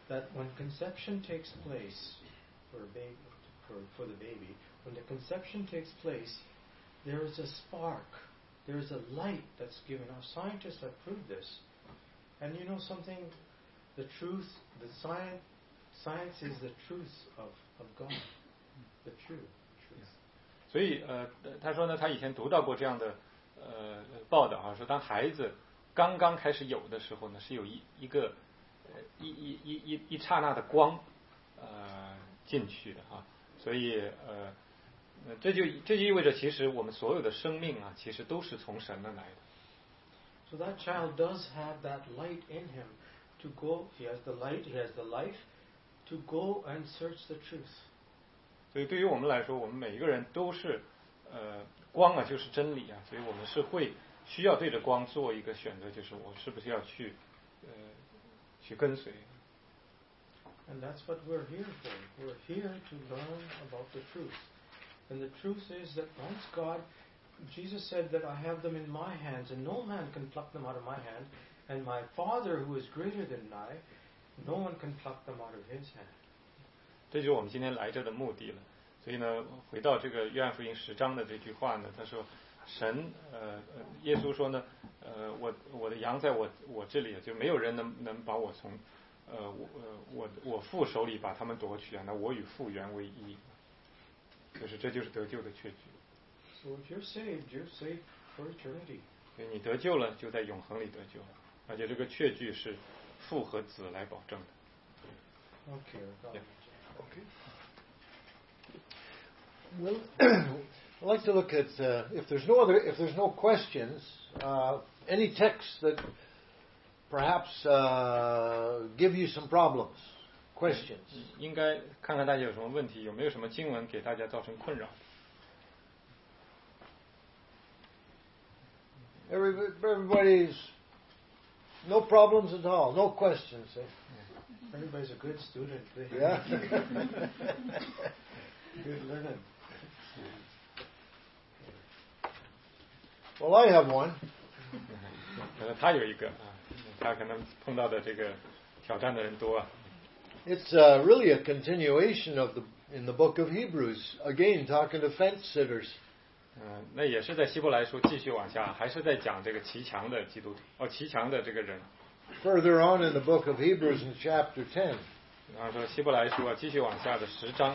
that when conception takes place for a baby, for, for the baby, when the conception takes place, there is a spark, there is a light that's given. Our scientists have proved this. And you know something? The truth, the science, science is the truth of, of God, the true truth. 所以呃，他说呢，他以前读到过这样的呃报道啊，说当孩子刚刚开始有的时候呢，是有一一个呃一一一一一刹那的光呃进去的啊，所以呃这就这就意味着，其实我们所有的生命啊，其实都是从神那来的。 So that child does have that light in him to go. He has the light. He has the life to go and search the truth. 所以对于我们来说，我们每一个人都是呃光啊，就是真理啊，所以我们是会需要对着光做一个选择，就是我是不是要去呃去跟随。 And that's what we're here for. We're here to learn about the truth. And the truth is that once God, Jesus said that I have them in my hands, and no man can pluck them out of my hand. And my Father, who is greater than I, no one can pluck them out of His hand. 这就是我们今天来这的目的了。所以呢，回到这个约翰福音十章的这句话呢，他说，神呃耶稣说呢，呃我我的羊在我我这里，就没有人能能把我从呃我呃我我父手里把他们夺取啊，那我与父原为一。就是这就是得救的确据。 So if you're saved, you're saved for eternity. 所以你得救了，就在永恒里得救，而且这个确据是父和子来保证的。 Okay. Yeah. Okay. Well, I'd like to look at uh, if there's no other, if there's no questions, uh, any texts that perhaps uh, give you some problems, questions. 应该看看大家有什么问题，有没有什么经文给大家造成困扰。 Everybody, everybody's no problems at all, no questions. Eh? Everybody's a good student. Yeah. Good learning. Well, I have one. 他有一个啊，他可能碰到的这个挑战的人多啊。 It's uh, really a continuation of the in the book of Hebrews. Again, talking to fence sitters. 嗯，那也是在希伯来书继续往下，还是在讲这个骑墙的基督徒，哦，骑墙的这个人。 Further on in the book of Hebrews in chapter ten. 然后说希伯来书啊，继续往下的十章。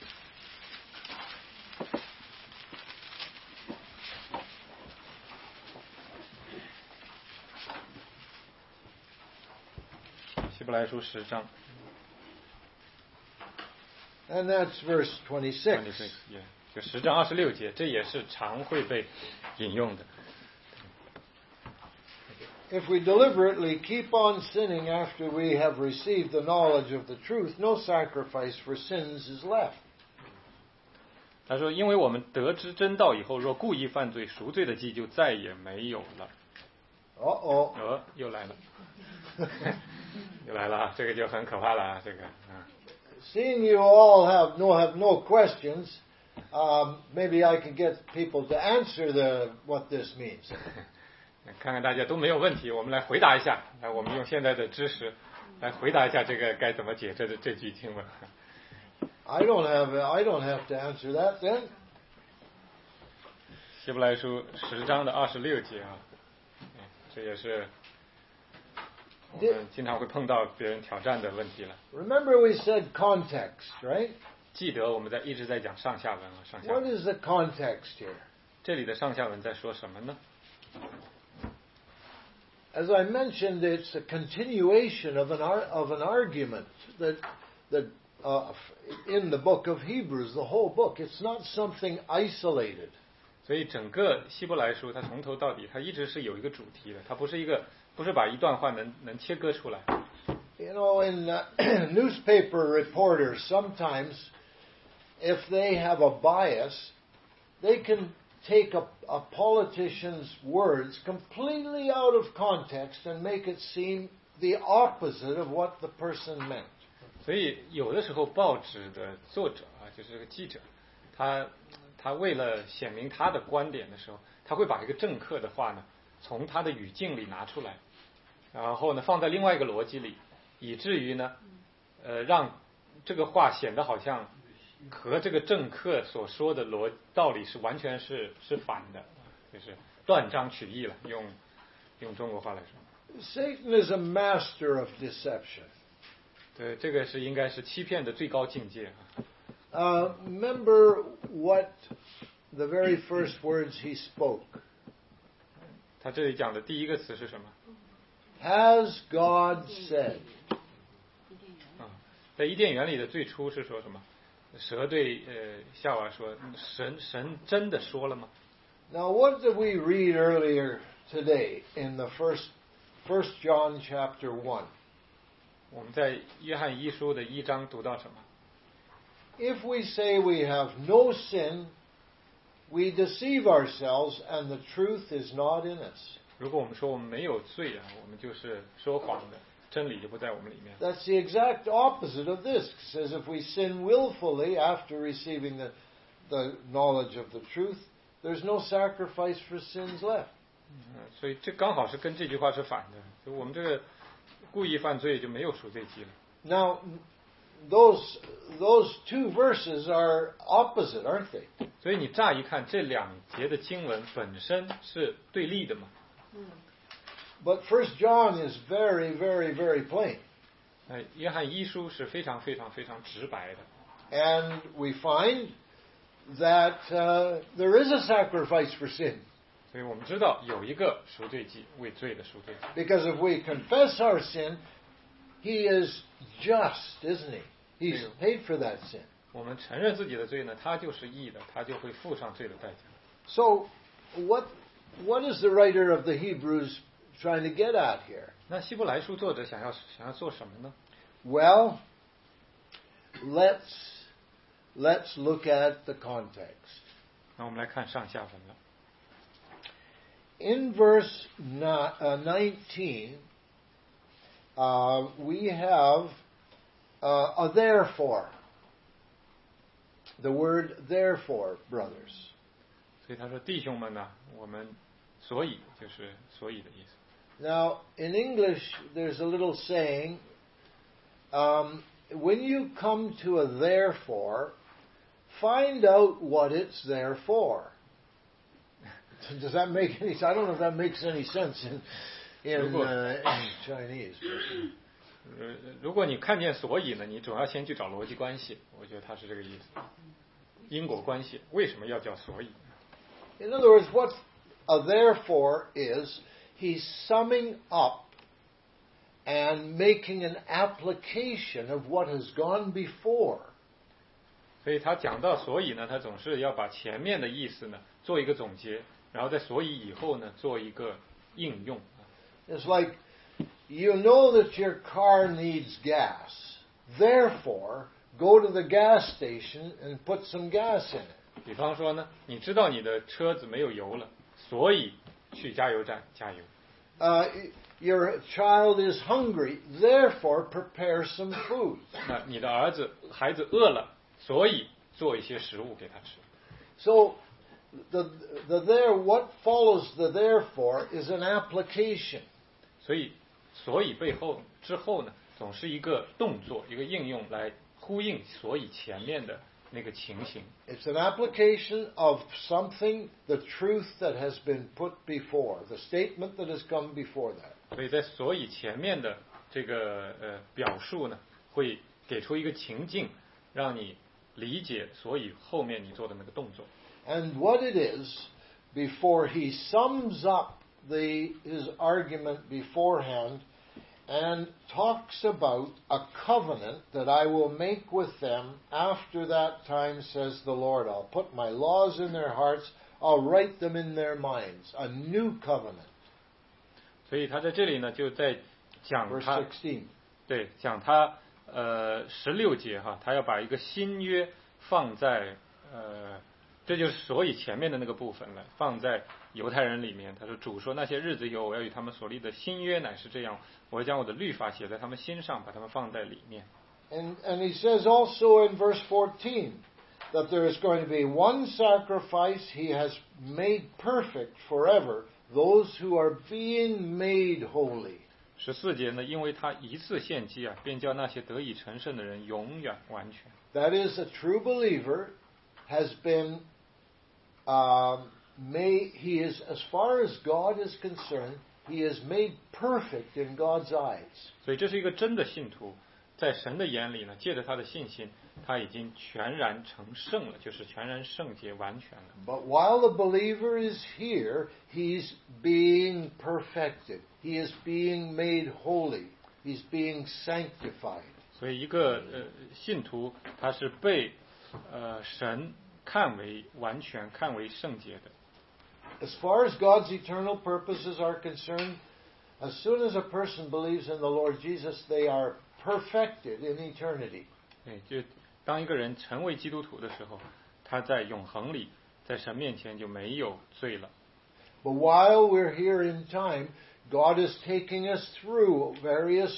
希伯来书十章。 And that's verse twenty-six. twenty-six, yeah. 就十章二十六节，这也是常会被引用的。 If we deliberately keep on sinning after we have received the knowledge of the truth, no sacrifice for sins is left. 他说：“因为我们得知真道以后，若故意犯罪，赎罪的祭就再也没有了。” Uh-oh. 呃，又来了，又来了啊！这个就很可怕了啊！这个啊。 Seeing you all have no have no questions, um, maybe I can get people to answer the what this means. 看看大家都没有问题，我们来回答一下。来，我们用现在的知识来回答一下这个该怎么解这这句经文。 I don't have I don't have to answer that then. 希伯来书十章的二十六节啊，这也是我们经常会碰到别人挑战的问题了。 Remember we said context, right? 记得我们在一直在讲上下文啊，上下文。 What is the context here? 这里的上下文在说什么呢？ As I mentioned, it's a continuation of an ar- of an argument that that uh, in the book of Hebrews, the whole book. It's not something isolated. 所以整个希伯来书，它从头到底，它一直是有一个主题的，它不是一个，不是把一段话能能切割出来。 You know, in uh, newspaper reporters, sometimes, if they have a bias, they can take a, a politician's words completely out of context and make it seem the opposite of what the person meant. 所以有的时候报纸的作者啊，就是这个记者，他他为了显明他的观点的时候，他会把一个政客的话呢，从他的语境里拿出来，然后呢放在另外一个逻辑里，以至于呢， 呃让这个话显得好像和这个政客所说的逻道理是完全是是反的，就是断章取义了，用用中国话来说。 Satan is a master of deception. 对，这个是应该是欺骗的最高境界啊。 Uh, remember what the very first words he spoke. 他这里讲的第一个词是什么？ Has God said? 啊，在伊甸园里的最初是说什么？蛇对呃夏娃说：“神神真的说了吗？” Now, what did we read earlier today in the first First John chapter one? 我们在约翰一书的一章读到什么？ If we say we have no sin, we deceive ourselves, and the truth is not in us. 如果我们说我们没有罪啊，我们就是说谎的，真理就不在我们里面。 That's the exact opposite of this. It says if we sin willfully after receiving the, the knowledge of the truth, there's no sacrifice for sins left. 嗯，所以这刚好是跟这句话是反的。就我们这个故意犯罪就没有赎罪祭了。 Now, those those two verses are opposite, aren't they? 所以你乍一看这两节的经文本身是对立的嘛。 But First John is very, very, very plain. 呃，约翰一书是非常非常非常直白的。 And we find that uh, there is a sacrifice for sin. 所以我们知道有一个赎罪祭，为罪的赎罪祭。 Because if we confess our sin, He is just, isn't He? He's paid for that sin. 我们承认自己的罪呢，他就是义的，他就会付上罪的代价。 So, what what is the writer of the Hebrews trying to get at here? 那希伯来书作者想要想要做什么呢？ Well, let's let's look at the context. 那我们来看上下文了。 In verse nineteen, uh, we have uh, a therefore. The word therefore, brothers. 所以他说：“弟兄们呢，我们所以就是所以的意思。” Now, in English, there's a little saying, um, when you come to a therefore, find out what it's there for. Does that make any sense? I don't know if that makes any sense in, in, uh, in Chinese. 呃，如果你看见所以呢，你总要先去找逻辑关系。我觉得他是这个意思，因果关系为什么要叫所以？ In other words, what a therefore is, he's summing up and making an application of what has gone before. 所以他讲到所以呢，他总是要把前面的意思呢做一个总结，然后在所以以后呢做一个应用。 It's like you know that your car needs gas. Therefore, go to the gas station and put some gas in it. 比方说呢，你知道你的车子没有油了，所以去加油站加油。 Uh, your child is hungry. Therefore, prepare some food. 那你的儿子孩子饿了，所以做一些食物给他吃。 So, the the there what follows the therefore is an application. 所以，所以背后之后呢，总是一个动作，一个应用来呼应所以前面的那个情形。 It's an application of something, the truth that has been put before, the statement that has come before that. 所以在所以前面的这个呃表述呢，会给出一个情境，让你理解所以后面你做的那个动作。 And what it is, before he sums up the his argument beforehand and talks about a covenant that I will make with them after that time, says the Lord. I'll put my laws in their hearts, I'll write them in their minds. A new covenant. 所以他在这里呢，就在讲 Verse 他 sixteen. 对讲他呃十六节哈，他要把一个新约放在呃，这就是所以前面的那个部分了，放在犹太人里面。他说主说那些日子以后，我要与他们所立的新约乃是这样，我要将我的律法写在他们心上，把他们放在里面。 And, and he says also in verse fourteen that there is going to be one sacrifice he has made perfect forever, those who are being made holy. 十四节呢，因为他一次献祭啊，便叫那些得以成圣的人永远完全。 That is, a true believer has been um, made. He is, as far as God is concerned, he is made perfect in God's eyes. 所以这是一个真的信徒，在神的眼里呢，借着他的信心，他已经全然成圣了，就是全然圣洁完全了。 But while the believer is here, he's being perfected. He is being made holy. He's being sanctified. 所以一个呃信徒，他是被呃神看为完全、看为圣洁的。 As far as God's eternal purposes are concerned, as soon as a person believes in the Lord Jesus, they are perfected in eternity. 对，就当一个人成为基督徒的时候，他在永恒里，在神面前就没有罪了。 But while we're here in time, God is taking us through various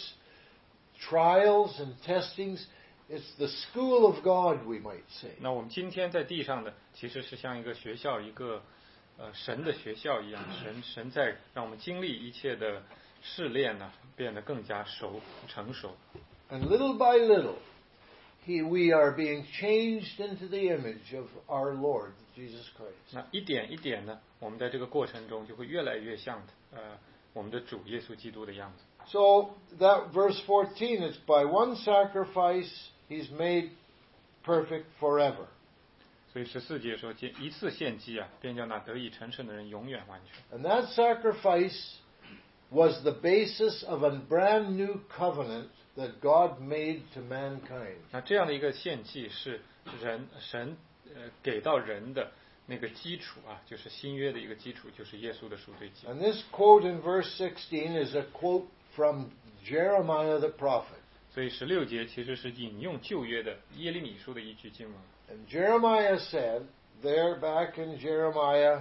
trials and testings. It's the school of God, we might say. 那我们今天在地上的，其实是像一个学校，一个呃神的学校一样，神神在让我们经历一切的试炼呢，变得更加熟成熟。 And little by little, he, we are being changed into the image of our Lord Jesus Christ. 那一点一点呢，我们在这个过程中就会越来越像呃我们的主耶稣基督的样子。 So that verse fourteen, it's by one sacrifice he's made perfect forever. 所以十四节说，一次献祭啊，便叫那得以成圣的人永远完全。 And that sacrifice was the basis of a brand new covenant that God made to mankind. 那这样的一个献祭是人神呃给到人的那个基础啊，就是新约的一个基础，就是耶稣的赎罪祭。 And this quote in verse sixteen is a quote from Jeremiah the prophet. 所以十六节其实是引用旧约的耶利米书的一句经文。 And Jeremiah said, there back in Jeremiah,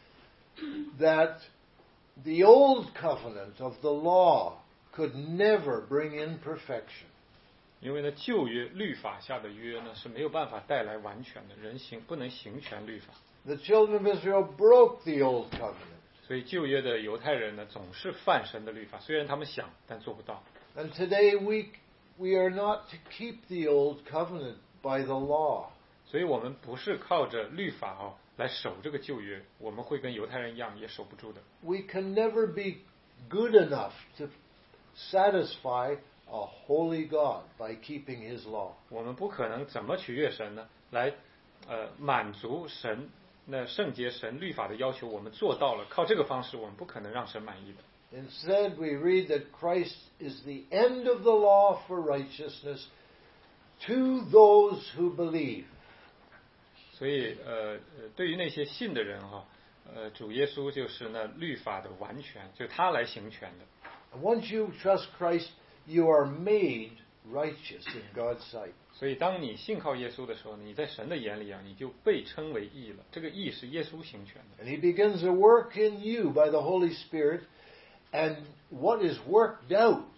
that the old covenant of the law could never bring in perfection. 因为呢，旧约律法下的约呢是没有办法带来完全的，人行不能行全律法。 The children of Israel broke the old covenant. 所以旧约的犹太人呢，总是犯神的律法，虽然他们想，但做不到。 And today we we are not to keep the old covenant by the law. 所以我们不是靠着律法哦来守这个旧约，我们会跟犹太人一样，也守不住的。 We can never be good enough to satisfy a holy God by keeping His law. 我们不可能怎么取悦神呢？来，呃，满足神那圣洁神律法的要求，我们做到了，靠这个方式，我们不可能让神满意的。 Instead, we read that Christ is the end of the law for righteousness to those who believe. 所以，呃，呃对于那些信的人哈、啊，呃，主耶稣就是那律法的完全，就他来行全的。 Once you trust Christ, you are made righteous in God's sight. 所以，当你信靠耶稣的时候，你在神的眼里啊，你就被称为义了。这个义是耶稣行全的。 And He begins a work in you by the Holy Spirit, and what is worked out,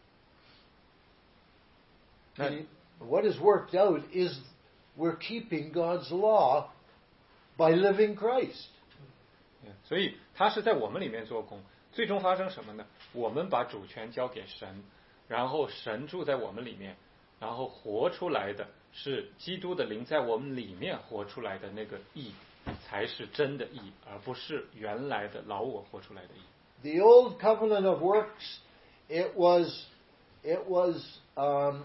and what is worked out is we're keeping God's law by living Christ. 所以他是在我们里面做工，最终发生什么呢？我们把主权交给神，然后神住在我们里面，然后活出来的是基督的灵在我们里面活出来的那个义，才是真的义，而不是原来的老我活出来的义。 The old covenant of works, it was, it was, um,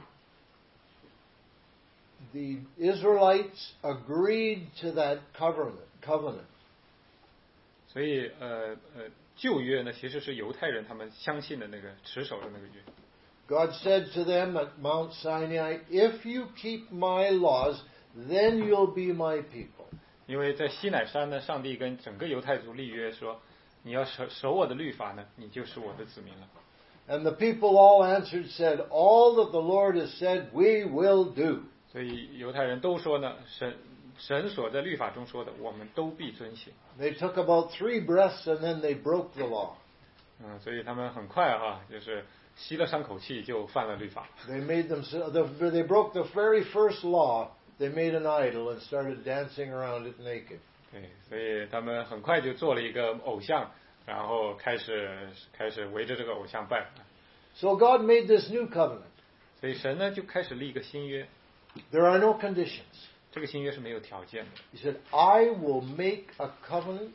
the Israelites agreed to that covenant. Covenant. 所以，呃呃，旧约呢，其实是犹太人他们相信的那个持守的那个约。 God said to them at Mount Sinai, "If you keep my laws, then you'll be my people." 因为在西乃山呢，上帝跟整个犹太族立约说，你要守守我的律法呢，你就是我的子民了。 And the people all answered, said, "All that the Lord has said, we will do." 所以犹太人都说呢，神神所在律法中说的，我们都必遵行。 They took about three breaths and then they broke the law. 嗯，所以他们很快哈，就是吸了三口气就犯了律法。 They made them. The, they broke the very first law. They made an idol and started dancing around it naked. 对，所以他们很快就做了一个偶像，然后开始开始围着这个偶像拜。 So God made this new covenant. 所以神呢就开始立一个新约， There are no conditions. 这个新约是没有条件的。 He said, I will make a covenant.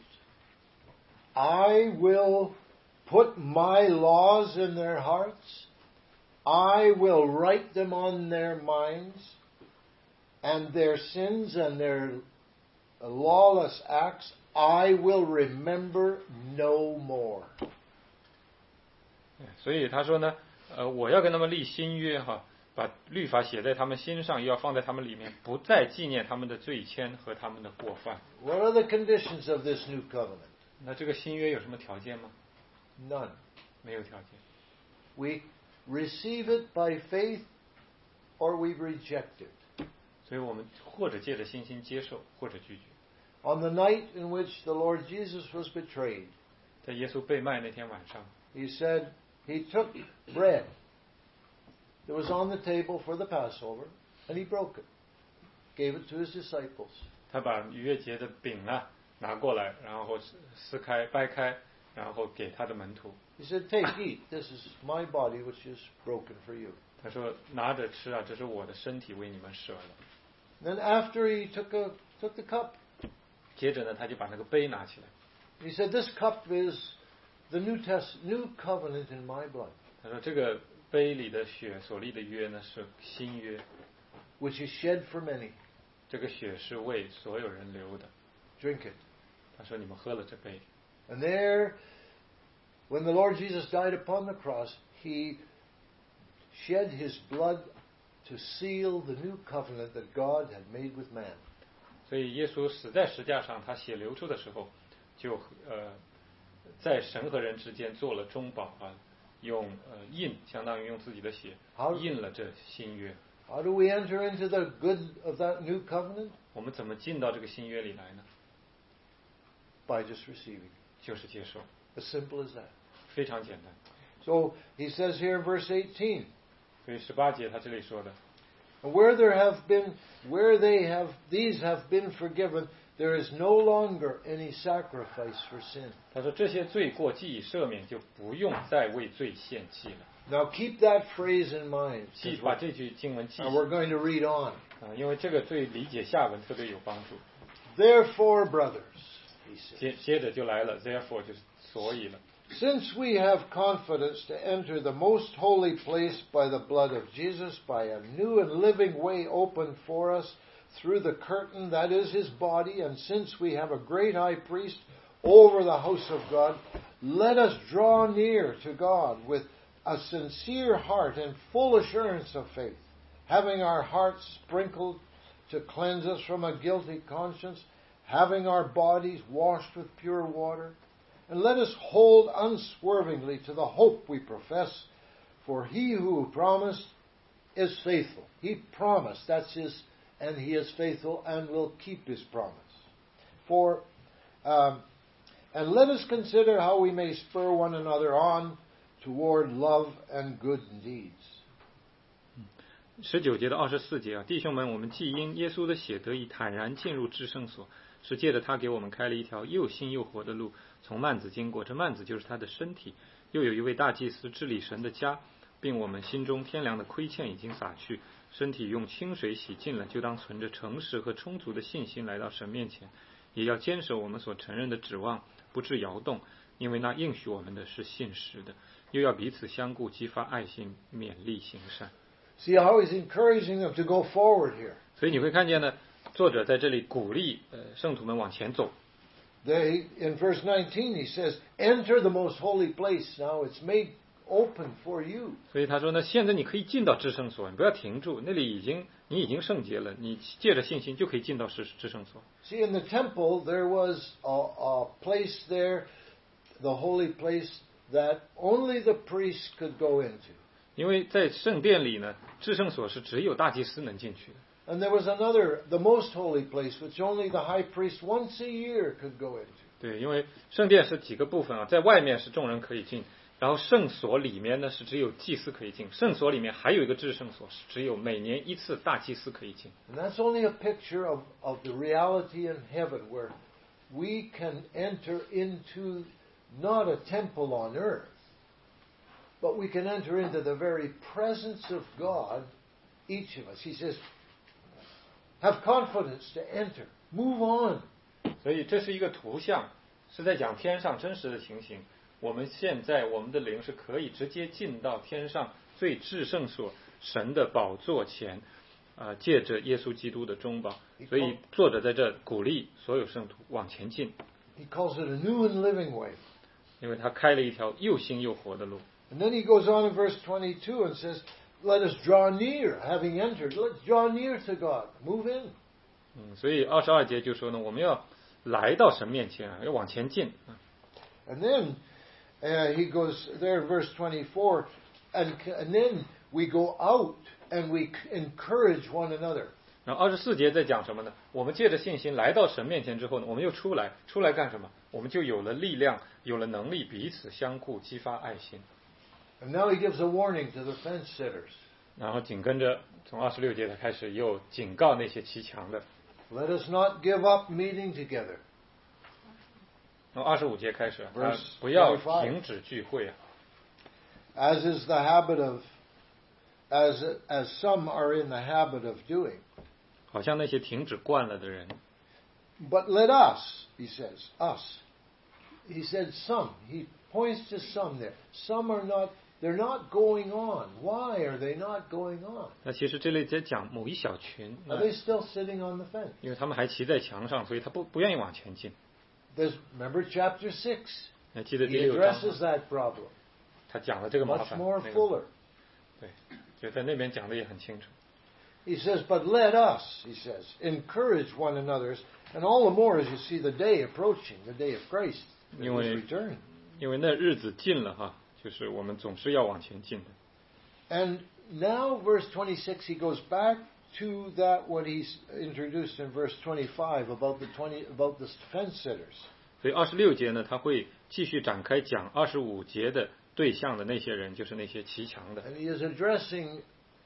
I will put my laws in their hearts. I will write them on their minds. And their sins and their lawless acts, I will remember no more. 所以他说呢，呃，我要跟他们立新约哈，把律法写在他们心上，又要放在他们里面，不再纪念他们的罪愆和他们的过犯。 What are the conditions of this new covenant? 那这个新约有什么条件吗？ None. 没有条件。 We receive it by faith or we reject it. 所以我们或者借着信心接受，或者拒绝。 On the night in which the Lord Jesus was betrayed, 在耶稣被卖那天晚上， he said he took bread that was on the table for the Passover and he broke it, gave it to his disciples. 他把逾越节的饼啊拿过来，然后撕开、掰开，然后给他的门徒。 He said, take, eat. This is my body which is broken for you. 他说：“拿着吃啊，这是我的身体为你们舍了。” Then after he took a took the cup, 接着呢，他就把那个杯拿起来。 he said, this cup is the new test, new covenant in my blood, 他说：“这个杯里的血所立的约呢，是新约， which is shed for many. 这个血是为所有人流的。 Drink it. ” 他说：“你们喝了这杯。” And there, when the Lord Jesus died upon the cross, he shed his blood to seal the new covenant that God had made with man. 所以耶稣死在十字架上，他血流出的时候，就呃，在神和人之间做了中保啊，用呃印，相当于用自己的血印了这新约。 How do we enter into the good of that new covenant? 我们怎么进到这个新约里来呢？ By just receiving. 就是接受， As simple as that. 非常简单。 So he says here in verse eighteen, 所以十八节他这里说的， where there have been, where they have, these have been forgiven, there is no longer any sacrifice for sin. 他说这些罪过既已赦免，就不用再为罪献祭了。 Now keep that phrase in mind. 记把这句经文记 And we're going to read on. 啊，因为这个对理解下文特别有帮助。 Therefore, brothers, he says, 接接着就来了 ，therefore 就是所以了。 since we have confidence to enter the most holy place by the blood of Jesus, by a new and living way opened for us through the curtain that is his body, and since we have a great high priest over the house of God, let us draw near to God with a sincere heart and full assurance of faith, having our hearts sprinkled to cleanse us from a guilty conscience, having our bodies washed with pure water. And let us hold unswervingly to the hope we profess, for he who promised is faithful. He promised, that's his, and he is faithful and will keep his promise. For, um, and let us consider how we may spur one another on toward love and good deeds. 十九节到二十四节啊，弟兄们，我们既因耶稣的血得以坦然进入至圣所，是借着他给我们开了一条又新又活的路，从幔子经过。这幔子就是他的身体。又有一位大祭司治理神的家，并我们心中天良的亏欠已经洒去，身体用清水洗净了，就当存着诚实和充足的信心来到神面前，也要坚守我们所承认的指望，不致摇动，因为那应许我们的是信实的。又要彼此相顾，激发爱心，勉励行善。 See how he's encouraging them to go forward here. 所以你会看见呢，作者在这里鼓励呃圣徒们往前走。 They, in verse nineteen, he says, enter the most holy place. Now it's made open for you. 所以他说呢，现在你可以进到至圣所，你不要停住，那里已经你已经圣洁了，你借着信心就可以进到至至圣所。 See, in the temple, there was a, a place there, the holy place, that only the priest could go into. 因为在圣殿里呢，至圣所是只有大祭司能进去的。 And there was another, the most holy place, which only the high priest once a year could go into. 对，因为圣殿是几个部分啊，在外面是众人可以进，然后圣所里面呢是只有祭司可以进，圣所里面还有一个至圣所，是只有每年一次大祭司可以进。 And that's only a picture of, of the reality in heaven, where we can enter into not a temple on earth, but we can enter into the very presence of God, each of us. He says, have confidence to enter. Move on. 所以这是一个图像，是在讲天上真实的情形。我们现在我们的灵是可以直接进到天上最至圣所神的宝座前，啊、呃，借着耶稣基督的中保。所以作者在这鼓励所有圣徒往前进。 He calls it a new and living way. 因为他开了一条又新又活的路。 And then he goes on in verse twenty-two and says, "Let us draw near, having entered. Let's draw near to God. Move in." 嗯，所以二十二节就说呢，我们要来到神面前啊，要往前进。 And then uh, he goes there in verse twenty-four, and and then we go out and we encourage one another. 然后二十四节在讲什么呢？我们借着信心来到神面前之后呢，我们又出来，出来干什么？我们就有了力量，有了能力，彼此相顾，激发爱心。 And now he gives a warning to the fence sitters. 然后紧跟着从二十六节开始又警告那些骑墙的。 Let us not give up meeting together. 从二十五节开始，他不要停止聚会啊。 As is the habit of, as as some are in the habit of doing. 好像那些停止惯了的人。 But let us, he says, us. He said some. He points to some there. Some are not, they're not going on. Why are they not going on? 那其实这里在讲某一小群。 Are they still sitting on the fence? 因为他们还骑在墙上，所以他不不愿意往前进。 There's, remember chapter six. 还记得第 He 六章 addresses that problem. 他讲了这个麻 Much 烦。 more 那个 fuller. 对，就在那边讲的也很清楚。 He says, but let us, he says, encourage one another, and all the more as you see the day approaching, the day of Christ, his 因为 return. 因为那日子近了哈，就是我们总是要往前进的。 And now, verse twenty-six, he goes back to that what he's introduced in verse twenty-five about the twenty about the fence sitters. 所以二十六节呢，他会继续展开讲二十五节的对象的那些人，就是那些骑墙的。 And he is addressing,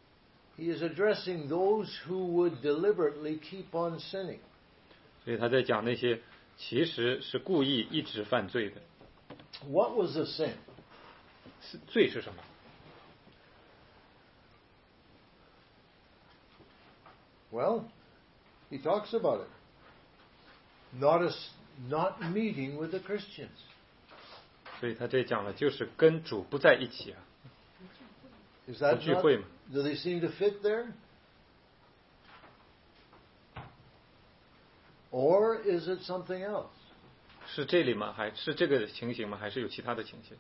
he is addressing those who would deliberately keep on sinning. 所以他在讲那些其实是故意一直犯罪的。 What was the sin? 是罪是什么？ Well, he talks about it. Not a, not meeting with the Christians. 所以他这讲了，就是跟主不在一起啊。 Is that 不聚 not, 会嘛？ do they seem to fit there? Or is it something else? 是这里吗？还是这个情形吗？还是有其他的情形？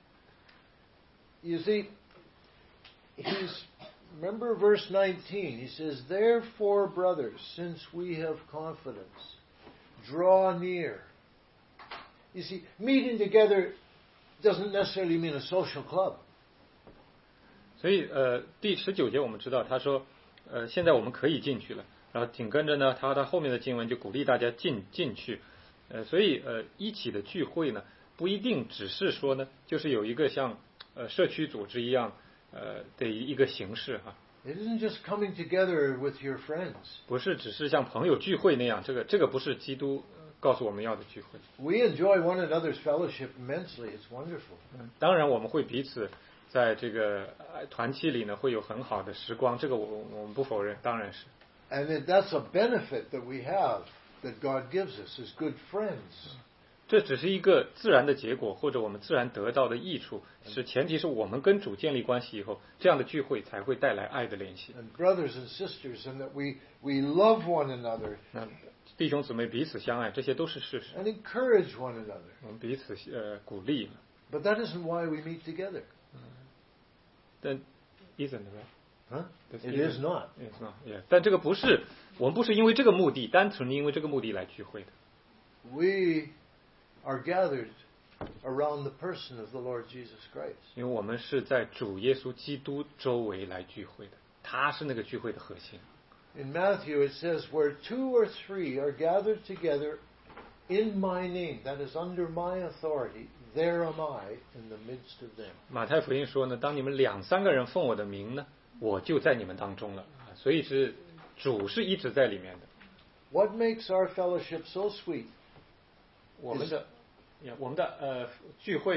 You see, he's, remember verse nineteen, he says, "Therefore, brothers, since we have confidence, draw near." You see, meeting together doesn't necessarily mean a social club. 所以呃，第十九节我们知道，他说，呃，现在我们可以进去了。然后紧跟着呢，他的后面的经文就鼓励大家进进去。呃，所以呃，一起的聚会呢，不一定只是说呢，就是有一个像呃社区组织一样呃的一个形式哈。 It isn't just coming together with your friends. 不是只是像朋友聚会那样，这个这个不是基督告诉我们要的聚会。 We enjoy one another's fellowship immensely. It's wonderful. 当然，我们会彼此在这个团契里呢，会有很好的时光，这个我我们不否认，当然是。 And it, that's a benefit that we have, that God gives us as good friends. 这只是一个自然的结果，或者我们自然得到的益处，是前提是我们跟主建立关系以后，这样的聚会才会带来爱的联系。 And brothers and sisters, and that we, we love one another. 那弟兄姊妹彼此相爱，这些都是事实。 And encourage one another. 我们彼此呃鼓励。 But that isn't why we meet together. 但 isn't right? Huh? It is not. It's not. Yeah. 但这个不是我们不是因为这个目的，单纯因为这个目的来聚会的。 We are gathered around the person of the Lord Jesus Christ. 因为我们是在主耶稣基督周围来聚会的，他是那个聚会的核心。 In Matthew it says, "Where two or three are gathered together in my name, that is under my authority, there am I in the midst of them." 马太福音说呢，当你们两三个人奉我的名呢，我就在你们当中了。所以是主是一直在里面的。 What makes our fellowship so sweet? 我们的，我们的呃聚会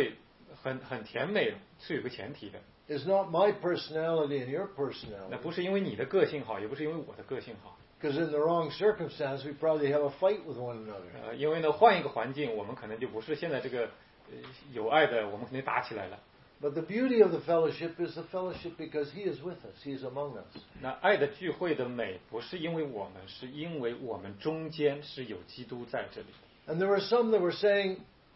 很很甜美是有个前提的。 It's not my personality and your 那 personality. 不是因为你的个性好，也不是因为我的个性好。 Because in the wrong circumstance, we probably have a fight with one another. 呃，因为呢，换一个环境，我们可能就不是现在这个呃有爱的，我们肯定打起来了。 But the beauty of the fellowship is the fellowship because He is with us. He is among us. 那爱的聚会的美，不是因为我们，是因为我们中间是有基督在这里。 And there were some that were saying,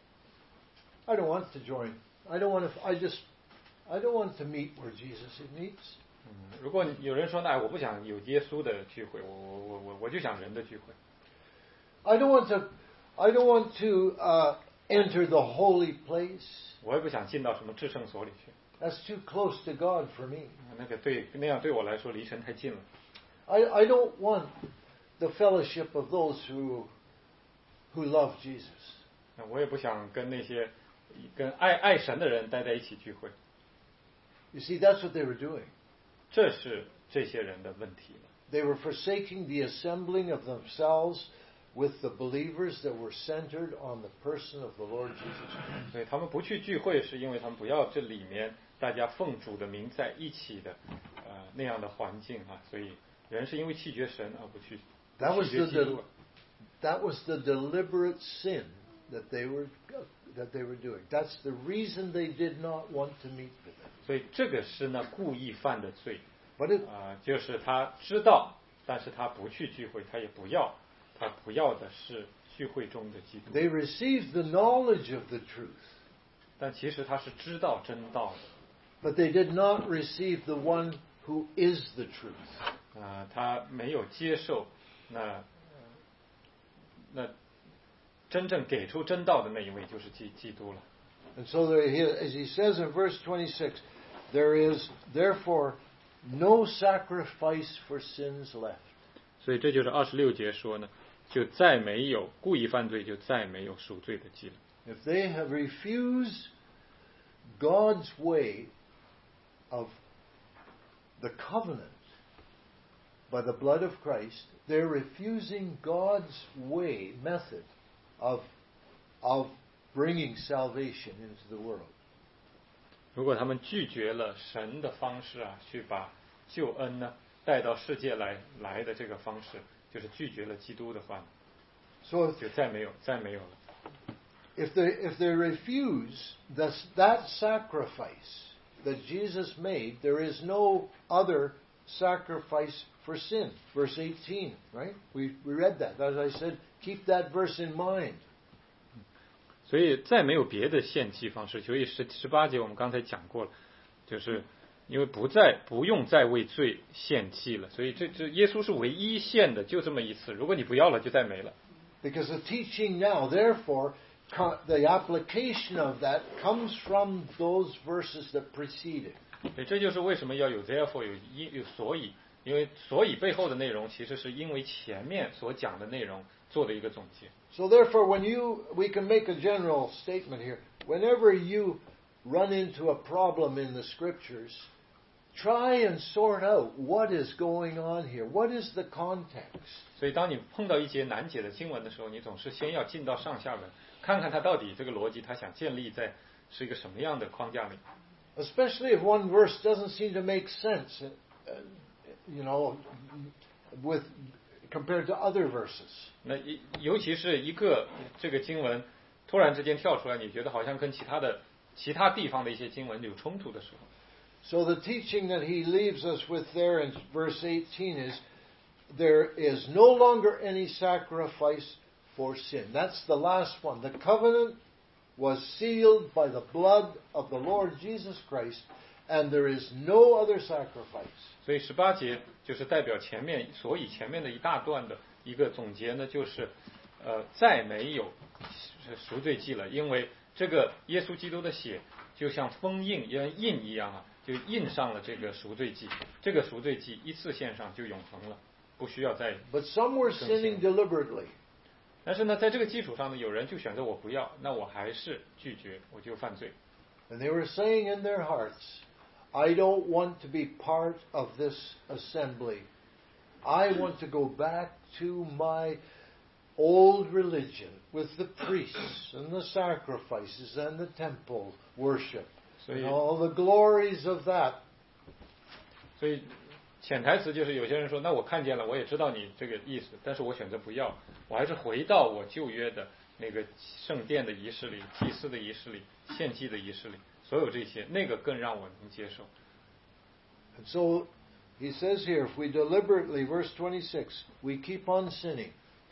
I don't want to join. I don't want to, I just, I don't want to meet where Jesus meets. 嗯，如果有人说，那我不想有耶稣的聚会，我我我我我就想人的聚会。 I don't want to, I don't want to uh, enter the holy place. 我也不想进到什么至圣所里去。 That's too close to God for me. 那个对那样对我来说离神太近了。 I, I don't want the fellowship of those who, who love Jesus. 那我也不想跟那些跟爱爱神的人待在一起聚会。 You see, that's what they were doing. 这是这些人的问题了。 They were forsaking the assembling of themselves with the believers that were centered on the person of the Lord Jesus Christ. 所以他们不去聚会，是因为他们不要这里面大家奉主的名在一起的呃那样的环境啊。所以人是因为弃绝神而不去 That was 弃绝 the 基督。 that was the deliberate sin that they were that they were doing. That's the reason they did not want to meet with them. 所以这个是呢故意犯的罪。 But it, 啊、就是他知道，但是他不去聚会，他也不要，他不要的是聚会中的基督。 they received the knowledge of the truth, 但其实他是知道真道的。 but they did not receive the one who is the truth. 啊、他没有接受那那真正给出真道的那一位就是基基督了。 And so there, he, as he says in verse twenty-six, there is therefore no sacrifice for sins left. 所以这就是二十六节说呢，就再没有故意犯罪，就再没有赎罪的祭了。 If they have refused God's way of the covenant by the blood of Christ, they're refusing God's way, method of, of bringing salvation into the world. 如果他们拒绝了神的方式啊，去把救恩呢带到世界来来的这个方式，就是拒绝了基督的话， So 就再没有再没有了。 if they, if they refuse this, that sacrifice that Jesus made, there is no other sacrifice for sin. Verse eighteen, right? We, we read that. As I said, keep that verse in mind. 所以再没有别的献祭方式。所以十十八节我们刚才讲过了，就是因为不再不用再为罪献祭了，所以这这耶稣是唯一献的，就这么一次。如果你不要了，就再没了。 Because the teaching now, therefore, co- the application of that comes from those verses that preceded. 所以这就是为什么要有 therefore 有因有所以，因为所以背后的内容其实是因为前面所讲的内容做的一个总结。 So therefore, when you, we can make a general statement here. Whenever you run into a problem in the scriptures, try and sort out what is going on here. What is the context? 所以当你碰到一节难解的经文的时候，你总是先要进到上下文，看看它到底这个逻辑，它想建立在是一个什么样的框架里。 Especially if one verse doesn't seem to make sense, uh, you know, with compared to other verses. 那一尤其是一个这个经文突然之间跳出来，你觉得好像跟其他的其他地方的一些经文有冲突的时候。 So the teaching that he leaves us with there in verse eighteen is, there is no longer any sacrifice for sin. That's the last one. The covenant was sealed by the blood of the Lord Jesus Christ, and there is no other sacrifice. 所以十八节就是代表前面，所以前面的一大段的一个总结呢，就是呃再没有赎罪祭了，因为这个耶稣基督的血就像封印、像印一样啊，就印上了这个赎罪祭。这个赎罪祭一次献上就永恒了，不需要再。 But some were sinning deliberately. 但是呢，在这个基础上呢，有人就选择我不要，那我还是拒绝，我就犯罪。 And they were saying in their hearts, I don't want to be part of this assembly. I want to go back to my old religion with the priests and the sacrifices and the temple worship and all the glories of that. 所以潜台词就是有些人说，那我看见了，我也知道你这个意思，但是我选择不要，我还是回到我旧约的那个圣殿的仪式里、祭司的仪式里、献祭的仪式里，所有这些，那个更让我能接受。 And so he says here, if we deliberately, verse twenty-six, we keep on sinning.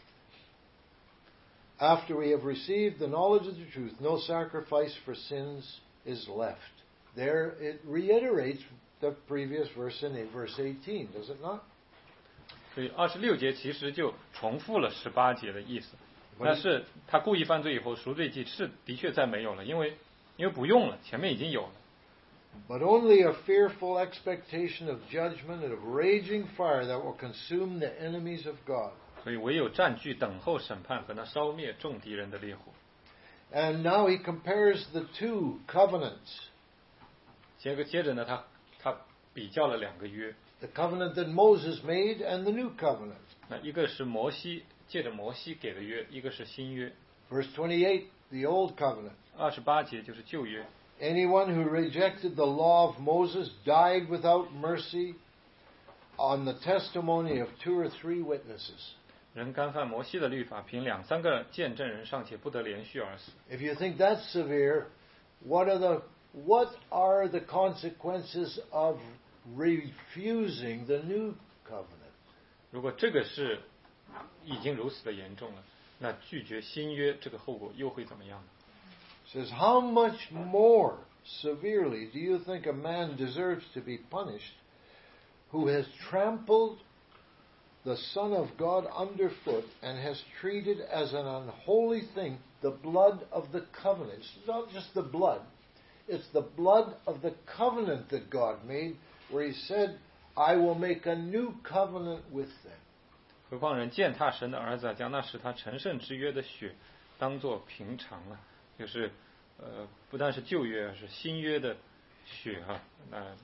After we have received the knowledge of the truth, no sacrifice for sins is left. There it reiterates the previous verse in verse eighteen, does it not? 所以二十六节其实就重复了十八节的意思。但是他故意犯罪以后，赎罪祭是的确再没有了，因为因为不用了，前面已经有了。 But only a fearful expectation of judgment and of raging fire that will consume the enemies of God. 所以唯有占据等候审判和那烧灭众敌人的烈火。 And now he compares the two covenants. 接个接着呢，他他比较了两个约。 The covenant that Moses made and the new covenant. 那一个是摩西借着摩西给的约，一个是新约。 Verse twenty-eight, the old covenant. 二十八节就是旧约。 Anyone who rejected the law of Moses died without mercy on the testimony of two or three witnesses. 人干犯摩西的律法，凭两三个见证人尚且不得连续而死。 If you think that's severe, what are the what are the consequences of refusing the new covenant? 如果这个是已经如此的严重了，那拒绝新约这个后果又会怎么样呢？ Says, how much more severely do you think a man deserves to be punished who has trampled the Son of God underfoot and has treated as an unholy thing the blood of the covenant? It's not just the blood. It's the blood of the covenant that God made, where he said, I will make a new covenant with them. 何况人践踏神的儿子，将那使他成圣之约的血当作平常了，就是呃，不但是旧约，是新约的血啊。那、呃、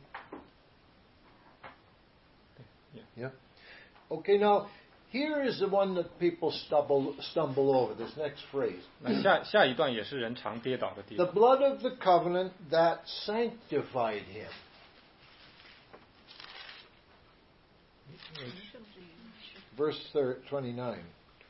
yeah. Okay, now here is the one that people stumble stumble over. This next phrase. 那下下一段也是人常跌倒的地方。 The blood of the covenant that sanctified him. Verse twenty-nine.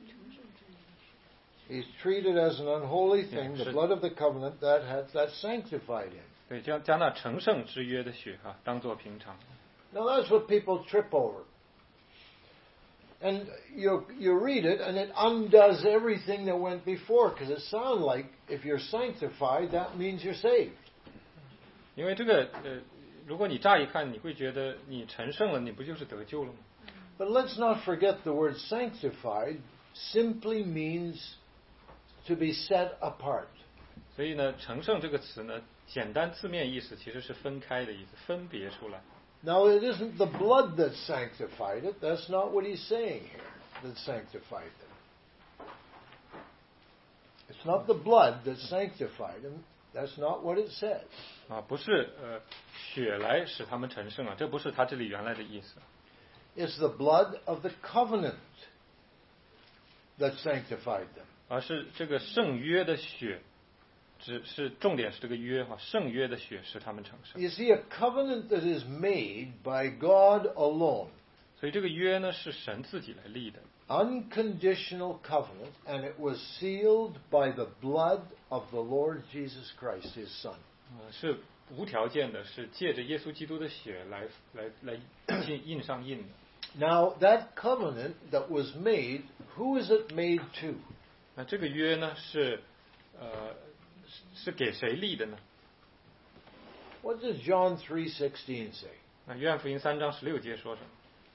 He's treated as an unholy thing, the blood of the covenant that had that sanctified him. 对，将将那成圣之约的血啊，当作平常。 Now that's what people trip over. And you you read it, and it undoes everything that went before, because it sounds like if you're sanctified, that means you're saved. 因为这个呃，如果你乍一看，你会觉得你成圣了，你不就是得救了吗？ But let's not forget the word sanctified simply means to be set apart. 所以呢，成圣这个词呢，简单字面意思其实是分开的意思，分别出来。 Now, it isn't the blood that sanctified it. That's not what he's saying here, that sanctified them. It's not the blood that sanctified them. That's not what it says. 啊，不是呃血来使他们成圣了，这不是他这里原来的意思。 It's the blood of the covenant that sanctified them. 而是这个圣约的血，只是重点是这个约哈，圣约的血使他们成圣。 You see, a covenant that is made by God alone. 所以这个约呢是神自己来立的。 Unconditional covenant, and it was sealed by the blood of the Lord Jesus Christ, His Son. 呃，是无条件的，是借着耶稣基督的血来来来印印上印的。 Now, that covenant that was made, who is it made to? 那这个约呢是呃是给谁立的呢？ What does John three sixteen say? 那约翰福音三章十六节说什么？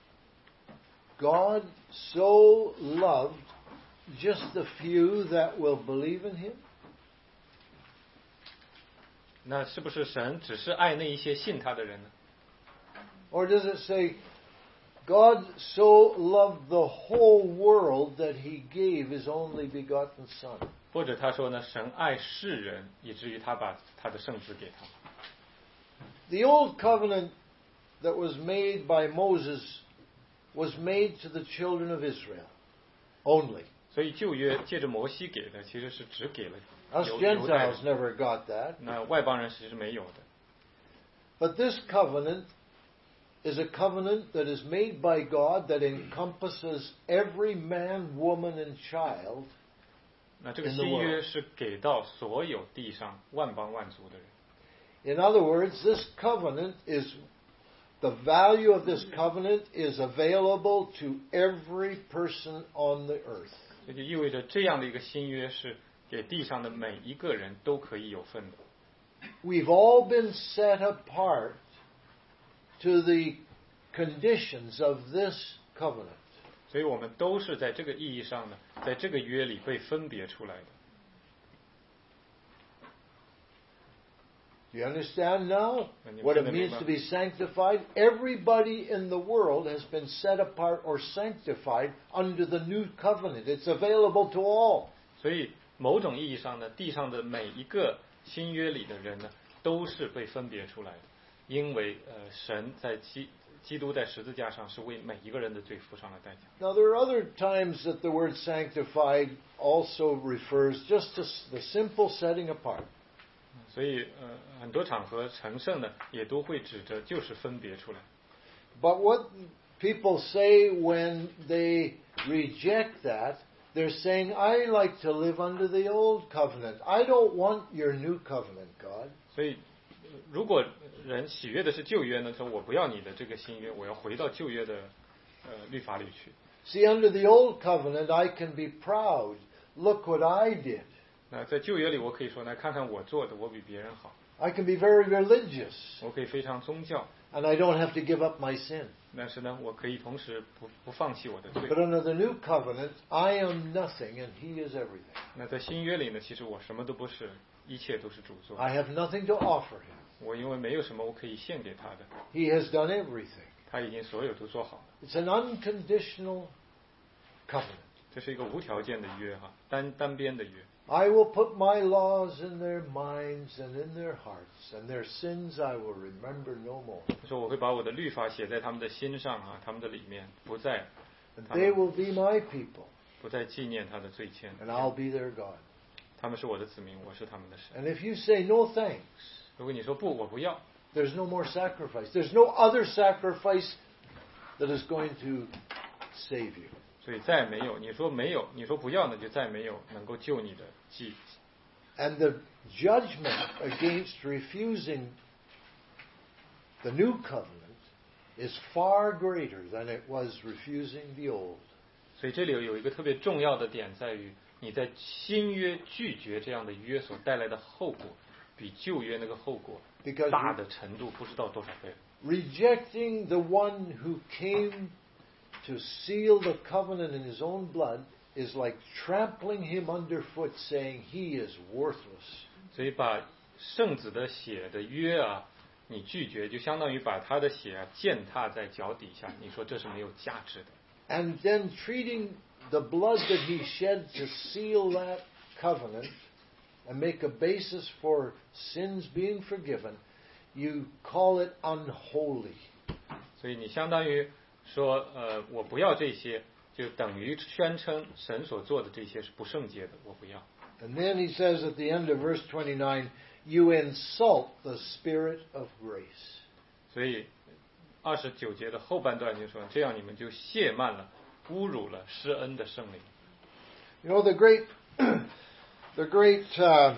God so loved just the few that will believe in Him? 那是不是神只是爱那一些信他的人呢？ Or does it say, God so loved the whole world that He gave His only begotten Son? 或者他说呢，神爱世人，以至于他把他的圣子给他。 The old covenant that was made by Moses was made to the children of Israel only. 所以旧约借着摩西给的，其实是只给了 Us 犹犹太人 Gentiles never got that. 那外邦人其实没有的。 But this covenant is a covenant that is made by God that encompasses every man, woman, and child 那这个 in the 新约 world. 是给到所有地上万邦万族的人。 In other words, this covenant is, the value of this covenant is available to every person on the earth. 这就意味着这样的一个新约是给地上的每一个人都可以有份的。 We've all been set apart to the conditions of this covenant. 所以我们都是在这个意义上呢，在这个约里被分别出来的。 Do you understand now 那你们 what 现 it 在明 means 白 to be sanctified? Everybody in the world has been set apart or sanctified under the new covenant. It's available to all. 所以某种意义上呢，地上的每一个新约里的人呢，都是被分别出来的，因为呃，神在基基督在十字架上是为每一个人的罪付上了代价。 Now, there are other times that the word sanctified also refers just to s- the simple setting apart. 所以呃，很多场合成圣呢，也都会指着就是分别出来。 But what people say when they reject that, they're saying, I like to live under the old covenant. I don't want your new covenant, God. 所以，呃如果人喜悦的是旧约呢，说我不要你的这个新约，我要回到旧约的呃律法里去。 See, under the old covenant, I can be proud. Look what I did. 那在旧约里，我可以说呢，看看我做的，我比别人好， I can be very religious, 我可以非常宗教， and I don't have to give up my sin. 但是呢，我可以同时不不放弃我的罪 But。under the new covenant, I am nothing, and He is everything. 那在新约里呢，其实我什么都不是，一切都是主做。 I have nothing to offer Him. 我因为没有什么我可以献给他的， He has done everything. 他已经所有都做好了。 It's an unconditional covenant. 这是一个无条件的约哈，单单边的约。 I will put my laws in their minds and in their hearts, and their sins I will remember no more. 他说我会把我的律法写在他们的心上啊，他们的里面，不再 And 他 they 们 will be my people, 不再纪念他的罪愆。 and I'll be their God. 他们是我的子民，我是他们的神。 And if you say no thanks, 如果你说不，我不要， there's no more sacrifice. There's no other sacrifice that is going to save you. 所以再没有。你说没有，你说不要呢，就再没有能够救你的祭。 And the judgment against refusing the new covenant is far greater than it was refusing the old. 所以这里有一个特别重要的点，在于你在新约拒绝这样的约所带来的后果，比旧约那个后果 Because 大的程度不知道多少倍。 rejecting the one who came to seal the covenant in his own blood is like trampling him underfoot, saying he is worthless. 所以把圣子的血的约啊，你拒绝，就相当于把他的血啊践踏在脚底下。你说这是没有价值的。 And then treating the blood that he shed to seal that covenant and make a basis for sins being forgiven, you call it unholy. 所以你相当于说，呃，我不要这些，就等于宣称神所做的这些是不圣洁的，我不要。 And then he says at the end of verse twenty-nine, you insult the Spirit of grace. 所以二十九节的后半段就说，这样你们就亵慢了、侮辱了施恩的圣灵。 You know, the great, the great uh,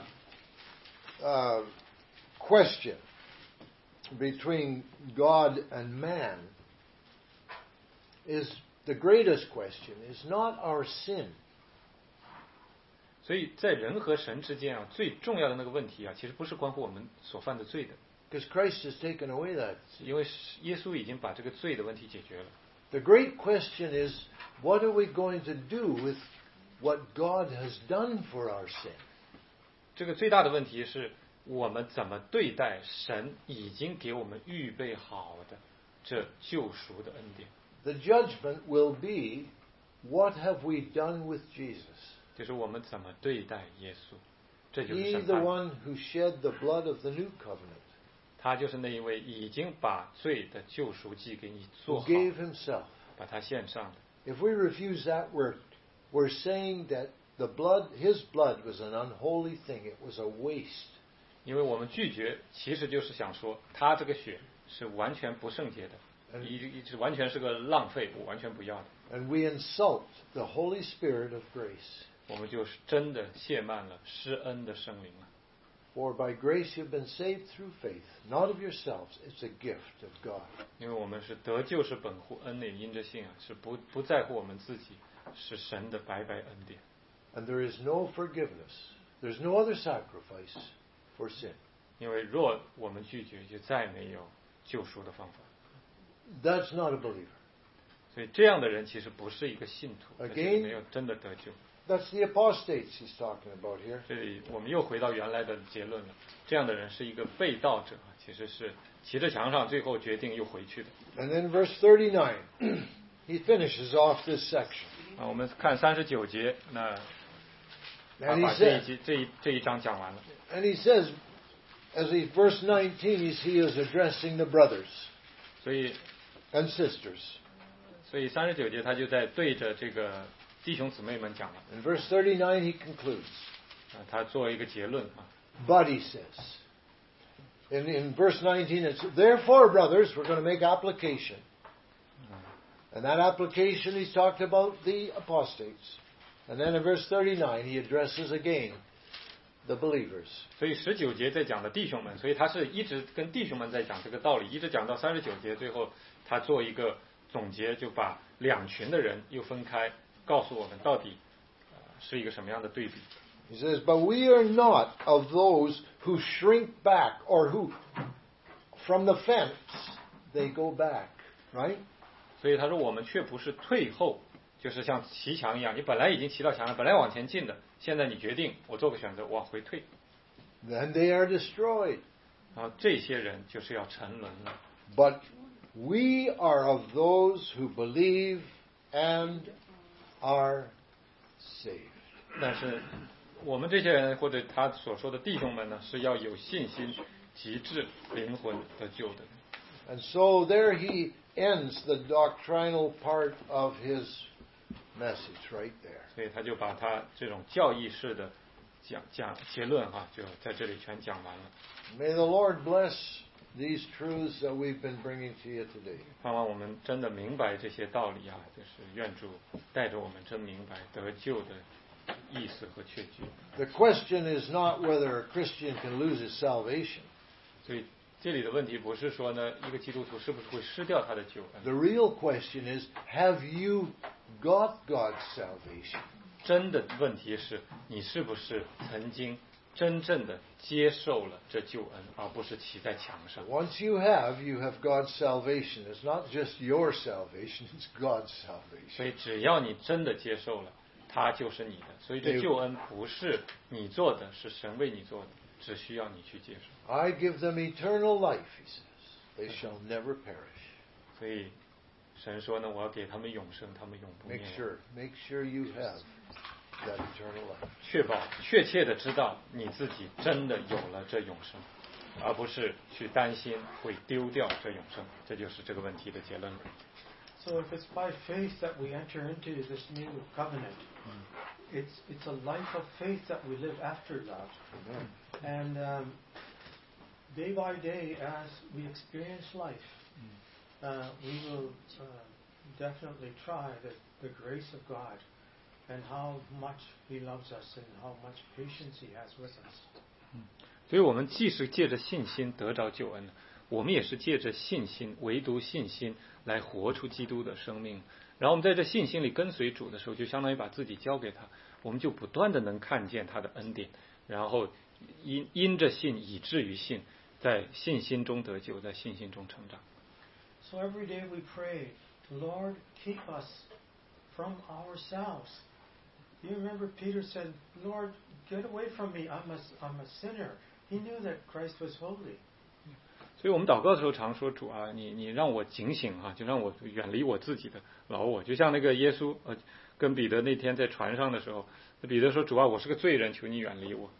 uh, question between God and man is the greatest question is not our sin. 所以在人和神之间啊，最重要的那个问题啊，其实不是关乎我们所犯的罪的， Because Christ has taken away that. 因为耶稣已经把这个罪的问题解决了。 The great question is, what are we going to do with what God has done for our sin? 这个最大的问题是我们怎么对待神已经给我们预备好的这救赎的恩典。 The judgment will be, what have we done with Jesus? 就是我们怎么对待耶稣，这就是 He, 审 the 判。 one who shed the blood of the new covenant, 他就是那一位已经把罪的救赎祭给你做 who 好， gave himself. 把它献上的。 If we refuse that, we're, we're saying that the blood, his blood was an unholy thing. It was a waste. 因为我们拒绝，其实就是想说，他这个血是完全不圣洁的，一一直完全是个浪费，我完全不要的。 And we insult the Holy Spirit of grace. 我们就是真的亵慢了施恩的圣灵了。 For by grace you've been saved through faith, not of yourselves. It's a gift of God. 因为我们是得救是本乎恩典，因着信啊，是不不在乎我们自己，是神的白白恩典。 And there is no forgiveness. There's no other sacrifice for sin. 因为若我们拒绝，就再没有救赎的方法。 That's not a believer. 所以这样的人其实不是一个信徒， Again, 没有真的得救。 That's the apostates he's talking about here. 这里我们又回到原来的结论了，这样的人是一个被盗者，其实是骑着墙上，最后决定又回去的。 And then verse thirty-nine, he finishes off this section. 啊，我们看三十九节，那他 And 把 he 这一 says, 节这一这一章讲完了。 and he says, as he verse nineteen, he, he is addressing the brothers 所以 and sisters. 所以三十九节他就在对着这个弟兄姊妹们讲了。 In verse thirty-nine, he concludes. 啊，他做一个结论啊。 But he says, in, in verse nineteen, it's, therefore, brothers, we're going to make application. And that application, he's talked about the apostates. And then in verse thirty-nine, he addresses again the believers. 所以十九节在讲的弟兄们，所以他是一直跟弟兄们在讲这个道理，一直讲到三十九节，最后他做一个总结，就把两群的人又分开，告诉我们到底、呃、是一个什么样的对比。 He says, but we are not of those who shrink back or who, from the fence, they go back. Right? 所以他说我们却不是退后，就是像骑墙一样，你本来已经骑到墙了，本来往前进的，现在你决定我做个选择往回退。 Then they are destroyed. 然后这些人就是要沉沦了。 But we are of those who believe and are saved. 但是我们这些人或者他所说的弟兄们呢，是要有信心，极致灵魂得救的。 And so there he ends the doctrinal part of his message right there. 所以他就把他这种教义式的讲讲结论哈，就在这里全讲完了。 May the Lord bless these truths that we've been bringing to you today. 盼望我们真的明白这些道理啊，就是愿主带着我们真明白得救的意思和确据。 The question is not whether a Christian can lose his salvation. 所以这里的问题不是说呢，一个基督徒是不是会失掉他的救恩？ The real question is, have you got God's salvation? 真的问题是你是不是曾经真正的接受了这救恩，而不是骑在墙上。 Once you have, you have God's salvation. It's not just your salvation, it's God's 所 salvation. 以只要你真的接受了，它就是你的。所以这救恩不是你做的，是神为你做的，只需要你去接受。 I give them eternal life, he says. They shall never perish. 所以神说呢，我要给他们永生，他们永不灭 Make 亡。 sure, make sure you have that eternal life. 确保确切的知道你自己真的有了这永生，而不是去担心会丢掉这永生。这就是这个问题的结论了。 So if it's by faith that we enter into this new covenant, it's it's a life of faith that we live after that. Amen. And um, day by day, as we experience life, uh, we will uh, definitely try the, the grace of God and how much He loves us and how much patience He has with us. 所以我们既是借着信心得着救恩，我们也是借着信心，唯独信心来活出基督的生命。然后我们在这信心里跟随主的时候，就相当于把自己交给他，我们就不断的能看见他的恩典，然后因因着信以至于信，在信心中得救，在信心中成长。 So every day we pray, Lord, keep us from ourselves. You remember Peter said, Lord, get away from me. I'm a, I'm a sinner. He knew that Christ was holy. 所以我们祷告的时候常说主啊，你你让我警醒啊，就让我远离我自己的老我。就像那个耶稣呃跟彼得那天在船上的时候，彼得说主啊，我是个罪人，求你远离我。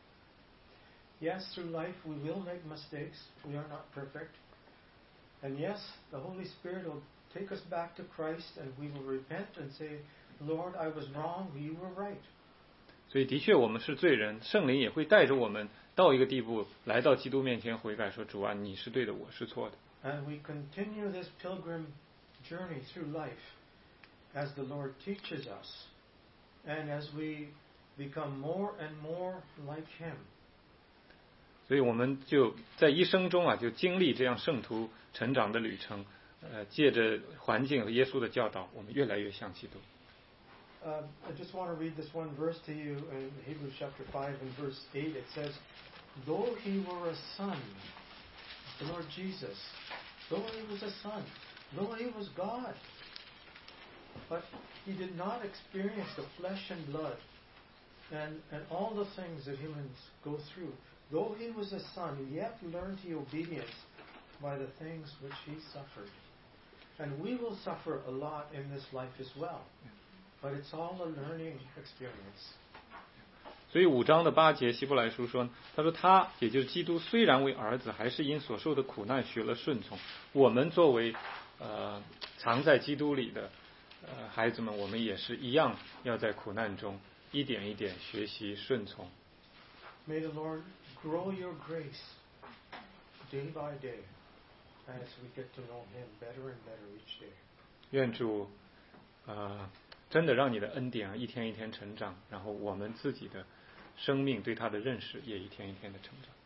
Yes, through life we will make mistakes. We are not perfect. And yes, the Holy Spirit will take us back to Christ and we will repent and say, Lord, I was wrong, you were right. 所以的确我们是罪人，圣灵也会带着我们到一个地步，来到基督面前悔改，说主啊，你是对的，我是错的。 And we continue this pilgrim journey through life as the Lord teaches us and as we become more and more like Him. 所以我们就在一生中啊，就经历这样圣徒成长的旅程，呃，借着环境和耶稣的教导，我们越来越像基督。 Uh, I just want to read this one verse to you in Hebrews chapter five and verse eight. It says, though he were a son, the Lord Jesus, though he was a son, though he was God, but he did not experience the flesh and blood and, and all the things that humans go through. Though he was a son, he yet learned the obedience by the things which he suffered. And we will suffer a lot in this life as well. But it's all a learning experience. 所以五章的八节希伯来书说，他说他也就是基督，虽然为儿子，还是因所受的苦难学了顺从。我们作为呃藏在基督里的呃孩子们，我们也是一样，要在苦难中一点一点学习顺从。 May the Lord grow your grace day by day as we get to know Him better and better each day. 愿主呃真的让你的恩典啊一天一天成长，然后我们自己的生命对他的认识也一天一天的成长。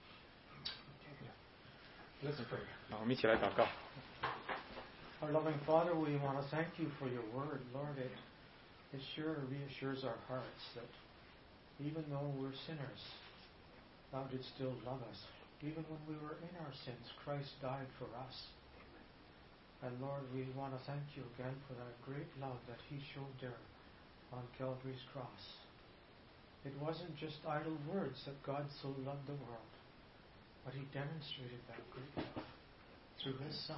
Let's pray. 好，我们一起来祷告。 Our loving Father, we want to thank you for your word. Lord, it, it sure reassures our hearts that even though we're sinners, Thou did still love us. Even when we were in our sins, Christ died for us. And Lord, we want to thank you again for that great love that He showed there on Calvary's cross. It wasn't just idle words that God so loved the world, but He demonstrated that great love through His Son.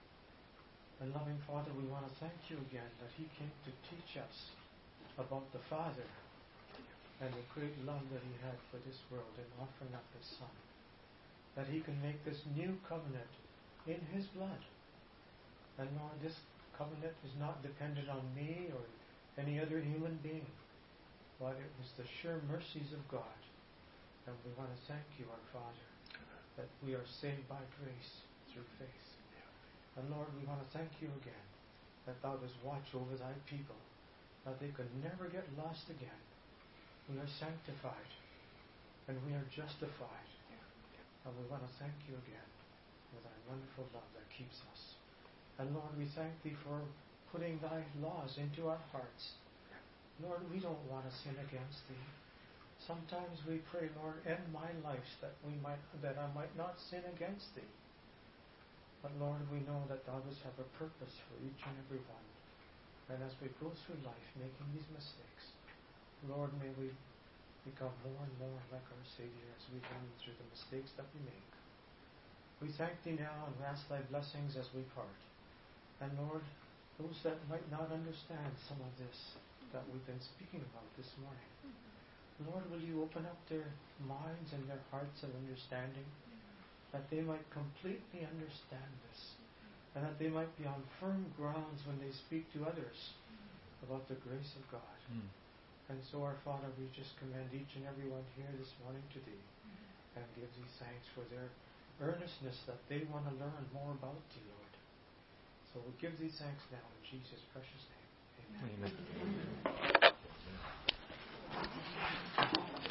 And loving Father, we want to thank you again that He came to teach us about the Father and the great love that He had for this world in offering up His Son. That He can make this new covenant in His blood. And Lord, this covenant is not dependent on me or any other human being, but it was the sure mercies of God. And we want to thank you, our Father, that we are saved by grace through faith. And Lord, we want to thank you again that Thou dost watch over Thy people, that they could never get lost again. We are sanctified, and we are justified. And we want to thank you again for Thy wonderful love that keeps us. And Lord, we thank Thee for putting Thy laws into our hearts. Lord, we don't want to sin against Thee. Sometimes we pray, Lord, end my life that we might that I might not sin against Thee. But Lord, we know that Thou dost have a purpose for each and every one. And as we go through life making these mistakes, Lord, may we become more and more like our Savior as we learn through the mistakes that we make. We thank Thee now and ask Thy blessings as we part. And Lord, those that might not understand some of this that we've been speaking about this morning, Lord, will You open up their minds and their hearts of understanding, that they might completely understand this, and that they might be on firm grounds when they speak to others about the grace of God. Mm. And so, our Father, we just commend each and every one here this morning to Thee, and give Thee thanks for their earnestness that they want to learn more about Thee, Lord. So we give Thee thanks now in Jesus' precious name. Amen. Amen.